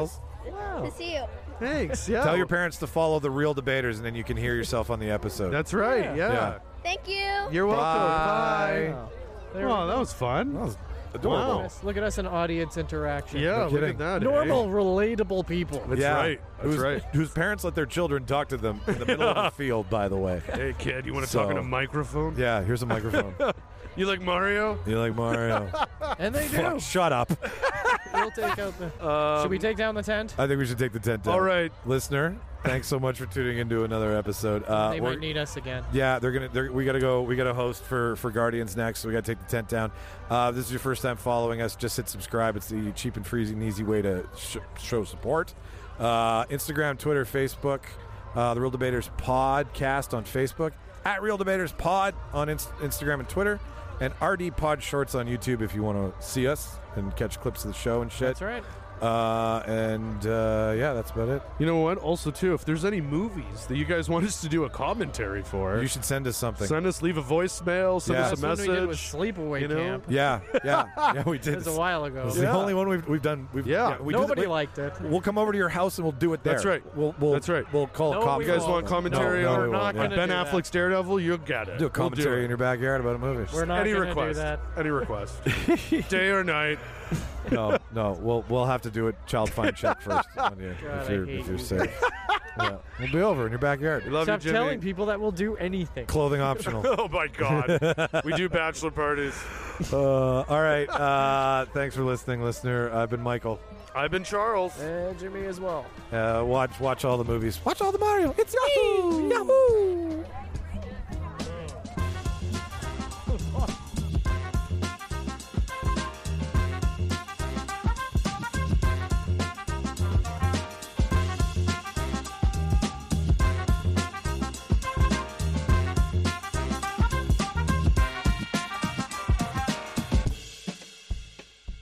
to see you. Thanks. Yeah. Tell your parents to follow the Real Debaters, and then you can hear yourself on the episode. That's right. Yeah. Yeah. Thank you. You're welcome. Bye. Bye. There Oh, we that go. was fun. That was adorable. Wow. Yes, look at us in audience interaction. Yeah, No look kidding. at that. eh? Normal, relatable people. That's yeah. right. That's whose, right. Whose parents let their children talk to them in the middle of the field, by the way. Hey, kid, you want to So- talk in a microphone? Yeah, here's a microphone. You like Mario? You like Mario? And they do. Fuck, shut up. We'll take out the. Um, Should we take down the tent? I think we should take the tent down. All right. Listener, thanks so much for tuning into another episode. Uh, they we're- might need us again. Yeah, they're gonna. They're, we gotta go. We gotta host for for Guardians next. So we gotta take the tent down. Uh, if this is your first time following us, just hit subscribe. It's the cheap and freezing, easy way to sh- show support. Uh, Instagram, Twitter, Facebook, uh, the Real Debaters Podcast on Facebook, at Real Debaters Pod on Inst- Instagram and Twitter, and R D Pod Shorts on YouTube if you want to see us and catch clips of the show and shit. That's right. Uh, and uh, yeah, that's about it. You know what? Also, too, if there's any movies that you guys want us to do a commentary for, You should send us something. send us, leave a voicemail, send Yeah. us a That's message. when we did with Sleepaway you know? Camp. Yeah, yeah, yeah. We did. It was a while ago. It's Yeah. the only one we've, we've done. We've, Yeah. we do Nobody the- we- liked it. We'll come over to your house and we'll do it there. That's right. We'll, we'll, That's right. We'll call No, a we commentary. You guys won't. want commentary No, no, on we won't, not yeah. gonna Ben do that. Affleck's Daredevil? You'll get it. Do a We'll commentary it. in your backyard about a movie. We're not Any gonna request. do that. Any request. Day or night. No, no. We'll we'll have to do a child fine check first on you God, if I you're hate if you're you. safe. Yeah. We'll be over in your backyard. We love Stop you, Jimmy. telling people that we'll do anything. Clothing optional. Oh, my God. We do bachelor parties. uh, all right. Uh, thanks for listening, listener. I've been Michael. I've been Charles. And Jimmy as well. Uh, watch watch all the movies. Watch all the Mario. It's Yahoo! Yahoo!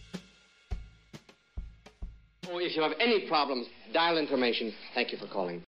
Oh, if you have any problems, dial information. Thank you for calling.